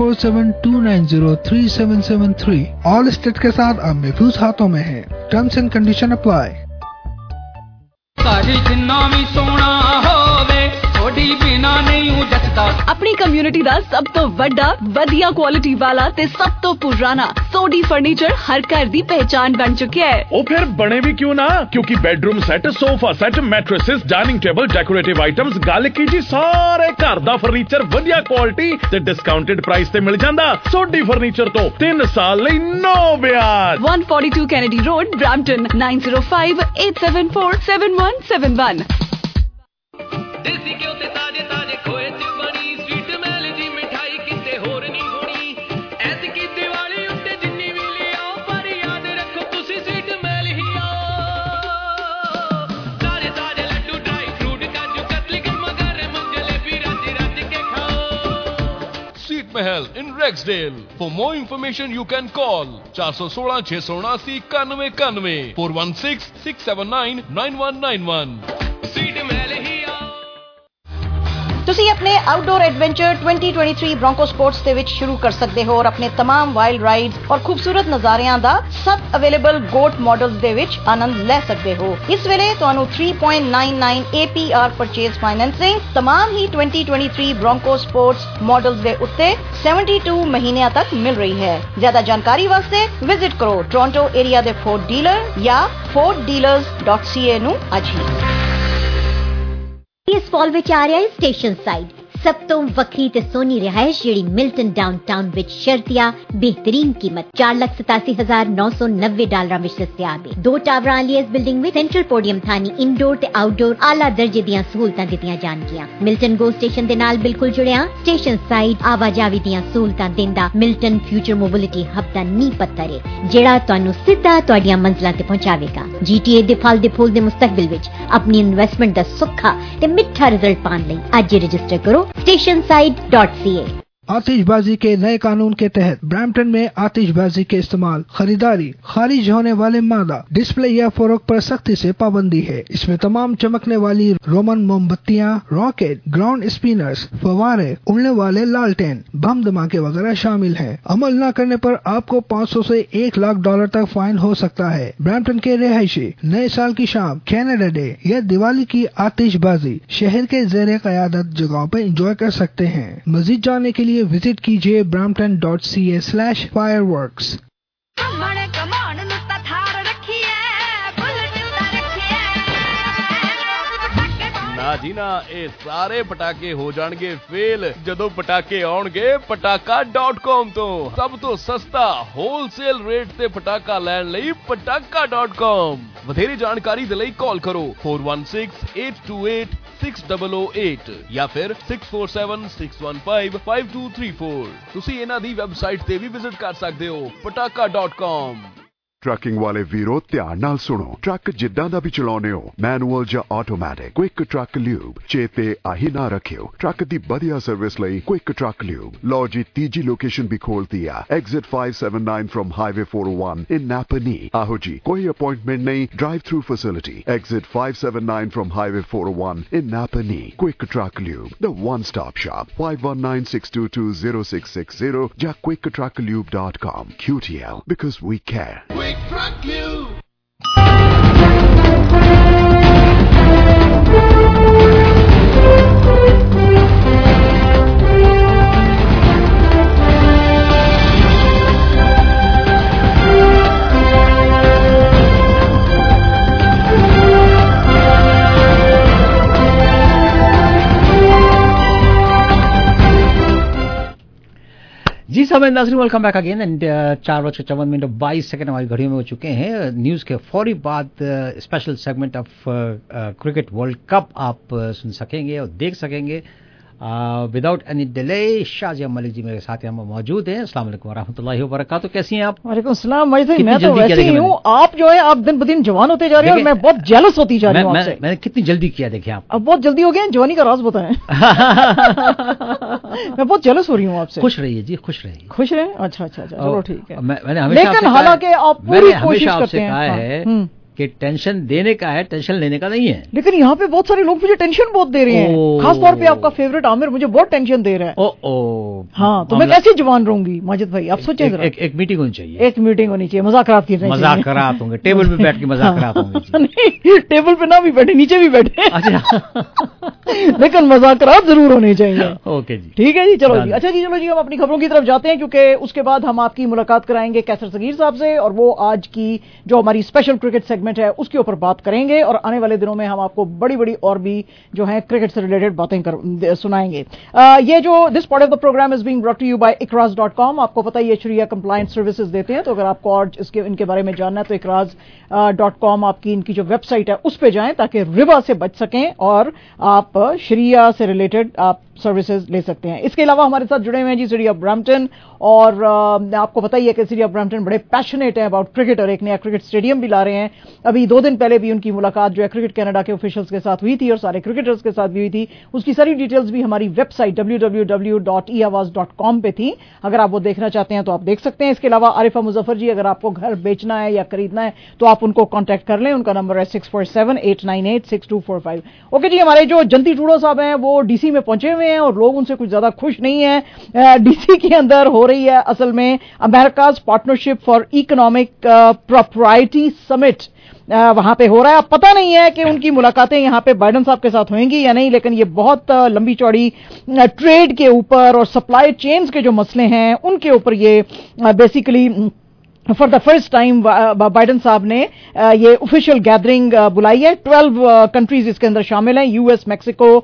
6472903773 ऑल स्टेट के साथ अब महफूज हाथों में है। Terms and condition apply. ਸਾਡੀ ਜਿੰਨਾ ਵੀ ਸੋਹਣਾ ਹੋਵੇ ਥੋੜੀ ਬਿਨਾ ਨਹੀਂ ਜੱਟਦਾ। ਆਪਣੀ ਕਮਿਊਨਿਟੀ ਦਾ ਸਭ ਤੋਂ ਵੱਡਾ ਵਧੀਆ ਕੁਆਲਿਟੀ ਵਾਲਾ ਤੇ ਸਭ ਤੋਂ ਪੁਰਾਣਾ ਸੋਡੀ ਫਰਨੀਚਰ ਹਰ ਘਰ ਦੀ ਪਹਿਚਾਨ ਬਣ ਚੁੱਕਿਆ ਹੈ। ਉਹ ਫਿਰ ਬਣੇ ਵੀ ਕਿਉਂ ਨਾ, ਕਿਉਂਕਿ bedroom set, sofa set, mattresses, dining table, decorative items, ਗੱਲ ਕੀਤੀ ਸਾਰੇ ਘਰ ਦਾ ਫਰਨੀਚਰ ਵਧੀਆ ਕੁਆਲਿਟੀ ਤੇ ਡਿਸਕਾਊਂਟਡ ਪ੍ਰਾਈਸ ਤੇ ਮਿਲ ਜਾਂਦਾ। ਸੋਡੀ ਫਰਨੀਚਰ ਤੋਂ 3 ਸਾਲ ਲਈ ਨੋ ਵਿਆਜ। 142 ਕੈਨੇਡੀ ਰੋਡ, ਬ੍ਰੈਂਪਟਨ 9058747171। ਦੇਸੀ ਘਿਓ ਤੇ ਤਾਜ਼ੇ ਤਾਜ਼ੇ ਖੋਏ ਚ ਬਣੀ ਸਵੀਟ ਮੈਲਡੀ ਮਿਠਾਈ ਕਿਤੇ ਹੋਰ ਨਹੀਂ ਹੋਣੀ। ਐਤਕੀ ਦੀਵਾਲੀ ਉੱਤੇ ਜਿੰਨੀ ਵੀ ਲਿਆਓ ਪਰ ਯਾਦ ਰੱਖੋ ਤੁਸੀਂ ਸਵੀਟ ਮੈਲ ਹੀ ਆਓ। ਤਾਜ਼ੇ ਤਾਜ਼ੇ ਲੱਡੂ, ਡਰਾਈ ਫਰੂਟ, ਕਾਜੂ ਕਤਲੀ, ਗਰਮਾ ਗਰਮ ਜਲੇਬੀ ਰੱਜ ਰੱਜ ਕੇ ਖਾਓ। Sweet Mahal in Rexdale. For more information you can call 416 679 9191 416 679 9191. Sweet ਮੈਲ ਹੀ ਆਓ। ਤੁਸੀਂ ਆਪਣੇ ਆਊਟਡੋਰ ਐਡਵੈਂਚਰ 2023 ਬ੍ਰੋਂਕੋ ਸਪੋਰਟਸ ਦੇ ਵਿੱਚ ਸ਼ੁਰੂ ਕਰ ਸਕਦੇ ਹੋ ਔਰ ਆਪਣੇ तमाम ਵਾਈਲਡ ਰਾਈਡਸ ਔਰ ਖੂਬਸੂਰਤ ਨਜ਼ਾਰਿਆਂ ਦਾ 7 ਅਵੇਲੇਬਲ ਗੋਟ ਮਾਡਲਸ ਦੇ ਵਿੱਚ ਆਨੰਦ ਲੈ ਸਕਦੇ ਹੋ। ਇਸ ਵੇਲੇ ਤੁਹਾਨੂੰ 3.99 APR ਪਰਚੇਜ਼ ਫਾਈਨੈਂਸਿੰਗ तमाम ਹੀ 2023 ਬ੍ਰੋਂਕੋ ਸਪੋਰਟਸ ਮਾਡਲਸ ਦੇ ਉੱਤੇ 72 ਮਹੀਨਿਆਂ ਤੱਕ ਮਿਲ ਰਹੀ ਹੈ। ਜ਼ਿਆਦਾ ਜਾਣਕਾਰੀ ਵਾਸਤੇ ਵਿਜ਼ਿਟ ਕਰੋ ਟੋਰਾਂਟੋ ਏਰੀਆ ਦੇ ਫੋਰਡ ਡੀਲਰ ਜਾਂ forddealers.ca ਨੂੰ ਅੱਜ ਹੀ। ਇਸ ਫਾਲ ਵਿੱਚ ਆ ਰਿਹਾ ਹੈ ਸਟੇਸ਼ਨ ਸਾਈਡ ਸਭ ਤੋਂ ਵੱਖਰੀ ਤੇ ਸੋਹਣੀ ਰਿਹਾਇਸ਼ ਜਿਹੜੀ ਮਿਲਟਨ ਡਾਊਨਟਾਊਨ ਵਿੱਚ ਸ਼ਰਤੀਆ ਬਿਹਤਰੀਨ ਕੀਮਤ $4,87,990 ਵਿੱਚ ਦਸਤਿਆਬ ਹੈ। 2 ਟਾਵਰਾਂ ਵਾਲੀ ਇਸ ਬਿਲਡਿੰਗ ਵਿੱਚ ਸੈਂਟਰਲ ਪੋਡੀਅਮ ਥਾਨੀ ਇੰਡੋਰ ਤੇ ਆਊਟਡੋਰ ਆਲਾ ਦਰਜੇ ਦੀਆਂ ਸਹੂਲਤਾਂ ਦਿੱਤੀਆਂ ਜਾਣਗੀਆਂ। ਮਿਲਟਨ ਗੋ ਸਟੇਸ਼ਨ ਦੇ ਨਾਲ ਬਿਲਕੁਲ ਜੁੜਿਆ ਸਟੇਸ਼ਨ ਸਾਈਡ ਆਵਾਜਾਵੀ ਦੀਆਂ ਸਹੂਲਤਾਂ ਦਿੰਦਾ ਮਿਲਟਨ ਫਿਊਚਰ ਮੋਬਿਲਿਟੀ ਹੱਬ ਦਾ ਨੀਂਹ ਪੱਥਰ ਹੈ ਜਿਹੜਾ ਤੁਹਾਨੂੰ ਸਿੱਧਾ ਤੁਹਾਡੀਆਂ ਮੰਜ਼ਿਲਾਂ ਤੇ ਪਹੁੰਚਾਵੇਗਾ। GTA ਦੇ ਫਲ ਦੇ ਫੁੱਲ ਦੇ ਮੁਸਤਕਬਲ ਵਿੱਚ ਆਪਣੀ ਇਨਵੈਸਟਮੈਂਟ ਦਾ ਸੁੱਖਾ ਤੇ ਮਿੱਠਾ ਰਿਜ਼ਲਟ ਪਾਉਣ ਲਈ ਅੱਜ ਹੀ ਰਜਿਸਟਰ ਕਰੋ stationside.ca। आतिशबाजी के नए कानून के तहत ब्रैम्पटन में आतिशबाजी के इस्तेमाल, खरीदारी, खारिज होने वाले मादा, डिस्प्ले या फरोख्त पर सख्ती से पाबंदी है। इसमें तमाम चमकने वाली रोमन मोमबत्तियां, रॉकेट, ग्राउंड स्पिनर्स, फवारे, उड़ने वाले लालटेन, बम धमाके वगैरह शामिल हैं। अमल न करने पर आपको 500 से $1 लाख तक फाइन हो सकता है। ब्रैम्पटन के रहायशी नए साल की शाम, कैनेडा डे या दिवाली की आतिशबाजी शहर के ज़ेरे क़यादत जगहों पर एंजॉय कर सकते हैं। मजीद जानने के लिए विजिट कीजिए brampton.ca/fireworks। ਨਾ ਜੀ ਨਾ, ਇਹ ਸਾਰੇ ਪਟਾਕੇ ਹੋ ਜਾਣਗੇ ਫੇਲ ਜਦੋਂ ਪਟਾਕੇ ਆਉਣਗੇ ਪਟਾਕਾ.com ਤੋਂ। ਸਭ ਤੋਂ ਸਸਤਾ ਹੋਲਸੇਲ ਰੇਟ ਤੇ ਪਟਾਕਾ ਲੈਣ ਲਈ ਪਟਾਕਾ.com। ਵਧੇਰੇ ਜਾਣਕਾਰੀ ਦੇ ਲਈ ਕਾਲ ਕਰੋ 4168286008 ਜਾਂ ਫਿਰ 6476155234। ਤੁਸੀਂ ਇਹਨਾਂ ਦੀ ਵੈਬਸਾਈਟ ਤੇ ਵੀ ਵਿਜ਼ਿਟ ਕਰ ਸਕਦੇ ਹੋ ਪਟਾਕਾ.com। ਟਰੱਕਿੰਗ ਵਾਲੇ ਵੀਰੋ ਧਿਆਨ ਨਾਲ ਸੁਣੋ। ਟਰੱਕ ਜਿੱਦਾਂ ਦਾ ਵੀ ਚਲਾਉਨੇ ਹੋ, ਮੈਨੂਅਲ ਜਾਂ ਆਟੋਮੈਟਿਕ, ਕੁਇਕ ਟਰੱਕ ਲਿਊਬ ਚੇਤੇ ਆਹੀ ਨਾ ਰੱਖਿਓ। ਟਰੱਕ ਦੀ ਵਧੀਆ ਸਰਵਿਸ ਲਈ ਕੁਇਕ ਟਰੱਕ ਲਿਊਬ। ਲਓ ਜੀ, ਤੀਜੀ ਲੋਕੇਸ਼ਨ ਵੀ ਖੋਲਤੀ ਆ, exit 579 from highway 401 in Napanee. ਆਹੋ ਜੀ, ਕੋਈ ਅਪਾਇੰਟਮੈਂਟ ਨਹੀਂ, drive through facility. Exit 579 from highway 401 in Napanee. Quick truck lube, the one stop shop. 5196220660 ਜਾਂ quicktruckliube.com। QTL, because we care. Quick Truck Lube. जी समय नाज़रीन, वेलकम बैक अगेन एंड 4:54 हमारी घड़ियों में हो चुके हैं। न्यूज़ के फौरी बाद special segment of cricket world cup आप सुन सकेंगे और देख सकेंगे without any delay. Shazia Malik ji मेरे साथ यहाँ मौजूद हैं। अस्सलाम वालेकुम वरहमतुल्लाहि वबरकातुहू। कैसी हैं आप? वालेकुम सलाम। मैं तो वैसे ही हूँ। आप जो है, आप दिन ब दिन जवान होते जा रहे हैं और मैं बहुत जेलस होती जा रही हूँ आपसे। मैंने कितनी जल्दी किया, देखिए आप अब बहुत जल्दी हो गए। जवानी का राज बताएं। मैं बहुत जेलस हो रही हूँ आपसे। खुश रहिए जी, खुश रहिए। खुश रहे। अच्छा, चलो ठीक है। लेकिन हालांकि आप पूरी कोशिश करते हैं। कहा है कि टेंशन देने का है, टेंशन लेने का नहीं है। लेकिन यहाँ पे बहुत सारे लोग मुझे टेंशन बहुत दे रहे हैं। खास तौर पे आपका फेवरेट आमिर मुझे बहुत टेंशन दे रहा है। हाँ, तो मैं कैसे जवान रहूंगी माजिद भाई, आप सोचें जरा। एक मीटिंग होनी चाहिए। एक मीटिंग होनी चाहिए, मजाकरात की। मजाकरात होंगे, टेबल पे बैठ के मजाकरात होंगे। नहीं, टेबल पे ना भी बैठे, नीचे भी बैठे। लेकिन मजाकरात जरूर होने चाहिए। ओके जी, ठीक है जी, चलो जी। अच्छा जी, चलो जी, हम अपनी खबरों की तरफ जाते हैं, क्योंकि उसके बाद हम आपकी मुलाकात कराएंगे कैसर सगीर साहब से, और वो आज की जो हमारी स्पेशल क्रिकेट सेगमेंट है उसके ऊपर बात करेंगे। और आने वाले दिनों में हम आपको बड़ी बड़ी और भी जो है क्रिकेट से रिलेटेड बातें सुनाएंगे। ये जो this part of the programme is being brought to you by इकराज.com। आपको पता ही है शरिया कंप्लायंस सर्विसेज देते हैं, तो अगर आपको और इनके बारे में जानना है तो इकराज.com आपकी इनकी जो वेबसाइट है उस पर जाएं, ताकि रिबा से बच सकें और आप शरिया से रिलेटेड आप सर्विसेज ले सकते हैं। इसके अलावा हमारे साथ जुड़े हुए हैं जी सिटी ऑफ ब्रैम्पटन, और आपको पता ही है कि सिटी ऑफ ब्रैम्पटन बड़े पैशनेट है अबाउट क्रिकेट, और एक नया क्रिकेट स्टेडियम भी ला रहे हैं। अभी 2 दिन पहले भी उनकी मुलाकात जो है क्रिकेट कनाडा के ऑफिशियल्स के साथ हुई थी और सारे क्रिकेटर्स के साथ भी हुई थी। उसकी सारी डिटेल्स भी हमारी वेबसाइट www.eawaz.com पे थी। अगर आप वो देखना चाहते हैं तो आप देख सकते हैं। इसके अलावा आरिफा मुजफ्फर जी, अगर आपको घर बेचना है या खरीदना है तो आप उनको कॉन्टैक्ट कर लें। उनका नंबर है 647-898-6245। ओके जी, हमारे जो जंती टूडो साहब हैं वो डीसी में पहुंचे हुए हैं और लोग उनसे कुछ ज्यादा खुश नहीं है। डीसी के अंदर हो रही है असल में America's partnership for economic prosperity summit, वहां पे हो रहा है। अब पता नहीं है कि उनकी मुलाकातें यहाँ पे बाइडन साहब के साथ होंगी या नहीं, लेकिन ये बहुत लंबी चौड़ी ट्रेड के ऊपर और सप्लाई चेन्स के जो मसले हैं उनके ऊपर ये basically for the first time Biden साहब ने ये ऑफिशियल गैदरिंग बुलाई है। 12 कंट्रीज इसके अंदर शामिल हैं, US, Mexico,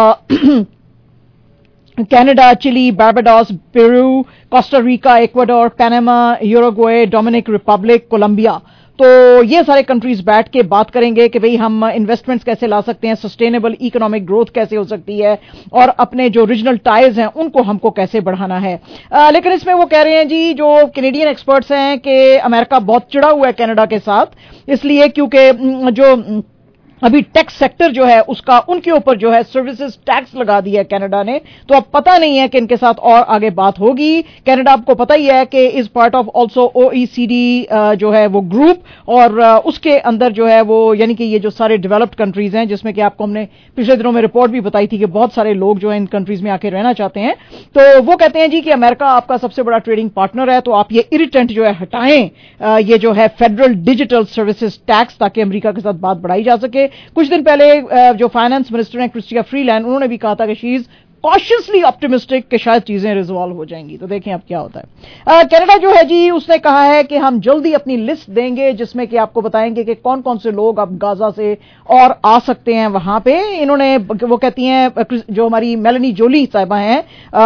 Canada, Chile, Barbados, Peru, Costa Rica, Ecuador, Panama, Uruguay, Dominic Republic, Colombia. तो ये सारे कंट्रीज बैठ के बात करेंगे कि भाई हम इन्वेस्टमेंट्स कैसे ला सकते हैं, सस्टेनेबल इकोनॉमिक ग्रोथ कैसे हो सकती है, और अपने जो रीजनल टाइज हैं उनको हमको कैसे बढ़ाना है। लेकिन इसमें वो कह रहे हैं जी, जो कैनेडियन एक्सपर्ट्स हैं, कि अमेरिका बहुत चिढ़ा हुआ है कनाडा के साथ, इसलिए क्योंकि जो अभी टैक्स सेक्टर जो है उसका उनके ऊपर जो है सर्विसेज टैक्स लगा दिया है कनाडा ने, तो अब पता नहीं है कि इनके साथ और आगे बात होगी। कनाडा आपको पता ही है कि is part of also OECD जो है वो ग्रुप, और उसके अंदर जो है वो यानी कि ये जो सारे डेवलप्ड कंट्रीज हैं, जिसमें कि आपको हमने पिछले दिनों में रिपोर्ट भी बताई थी कि बहुत सारे लोग जो है इन कंट्रीज में आके रहना चाहते हैं, तो वो कहते हैं जी कि अमेरिका आपका सबसे बड़ा ट्रेडिंग पार्टनर है, तो आप ये इरिटेंट जो है हटाएं, ये जो है फेडरल डिजिटल सर्विसेज टैक्स, ताकि अमेरिका के साथ बात बढ़ाई जा सके। कुछ दिन पहले जो फाइनेंस मिनिस्टर हैं क्रिस्टिया फ्रीलैंड, उन्होंने भी कहा था कि शी इज कॉशियसली ऑप्टिमिस्टिक कि शायद चीजें रिजॉल्व हो जाएंगी। तो देखें अब क्या होता है। कनाडा जो है जी उसने कहा है कि हम जल्दी अपनी लिस्ट देंगे जिसमें कि आपको बताएंगे कि कौन कौन से लोग अब गाजा से और आ सकते हैं वहां पे। इन्होंने वो कहती हैं जो हमारी मेलानी जोली साहिबा हैं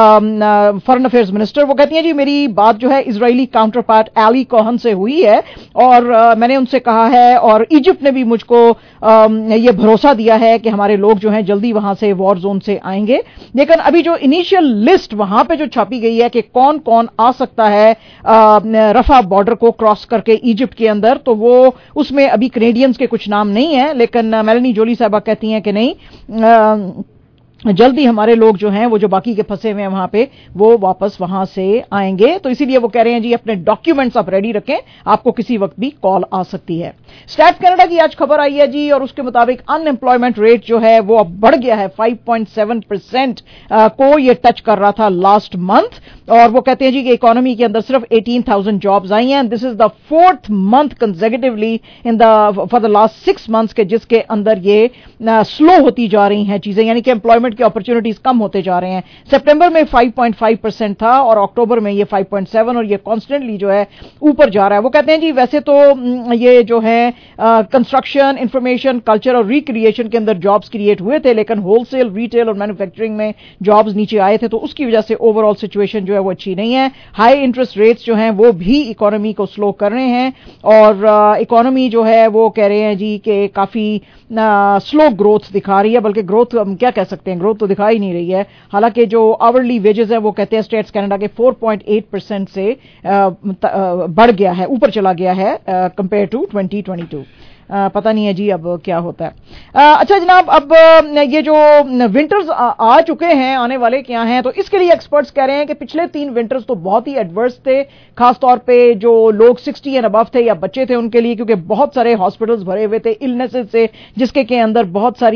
फॉरेन अफेयर्स मिनिस्टर, वो कहती हैं जी मेरी बात जो है Israeli counterpart Eli Cohen से हुई है और मैंने उनसे कहा है, और इजिप्ट ने भी मुझको ये भरोसा दिया है कि हमारे लोग जो हैं जल्दी वहां से वॉर जोन से आएंगे। लेकिन अभी जो इनिशियल लिस्ट वहां पे जो छापी गई है कि कौन कौन आ सकता है रफा बॉर्डर को क्रॉस करके इजिप्ट के अंदर, तो वो उसमें अभी कैनेडियंस के कुछ नाम नहीं है, लेकिन मेलानी जोली साहबा कहती हैं कि नहीं, जल्दी हमारे लोग जो हैं वो जो बाकी के फंसे हुए हैं वहां पे वो वापस वहां से आएंगे। तो इसीलिए वो कह रहे हैं जी अपने डॉक्यूमेंट्स आप रेडी रखें, आपको किसी वक्त भी कॉल आ सकती है। स्टैट कनाडा की आज खबर आई है जी, और उसके मुताबिक अनएम्प्लॉयमेंट रेट जो है वो अब बढ़ गया है 5.7% को ये टच कर रहा था लास्ट मंथ, और वो कहते हैं जी कि इकोनॉमी के अंदर सिर्फ 18,000 जॉब्स आई हैं। This is the 4th month consecutively for the last 6 months के जिसके अंदर ये स्लो होती जा रही हैं चीजें, यानी कि एम्प्लॉयमेंट की अपॉर्चुनिटीज कम होते जा रहे हैं। सितंबर में 5.5% था और अक्टूबर में ये 5.7, और ये कॉन्स्टेंटली जो है ऊपर जा रहा है। वो कहते हैं जी वैसे तो ये जो है कंस्ट्रक्शन, इंफॉर्मेशन, कल्चर और रिक्रिएशन के अंदर जॉब्स क्रिएट हुए थे, लेकिन होलसेल, रिटेल और मैन्युफैक्चरिंग में जॉब्स नीचे आए थे, तो उसकी वजह से ओवरऑल सिचुएशन जो है वो अच्छी नहीं है। हाई इंटरेस्ट रेट्स जो हैं वो भी इकोनॉमी को स्लो कर रहे हैं, और इकोनॉमी जो है वो कह रहे हैं जी कि काफी स्लो ग्रोथ दिखा रही है, बल्कि ग्रोथ हम क्या कह सकते हैं, ग्रोथ तो दिखा ही नहीं रही है। हालांकि जो आवरली वेजेस है वो कहते हैं स्टेट्स कनाडा के 4.8% से बढ़ गया है, ऊपर चला गया है कंपेयर टू 2022। पता नहीं है जी अब क्या होता है। अच्छा जनाब, अब ये जो विंटर्स आ चुके हैं, आने वाले क्या हैं, तो इसके लिए एक्सपर्ट्स कह रहे हैं कि पिछले 3 विंटर्स तो बहुत ही एडवर्स थे, खासतौर पे जो लोग 60 एंड अबव थे या बच्चे थे उनके लिए, क्योंकि बहुत सारे हॉस्पिटल्स भरे हुए थे इलनेसेस से, जिसके के अंदर बहुत सारी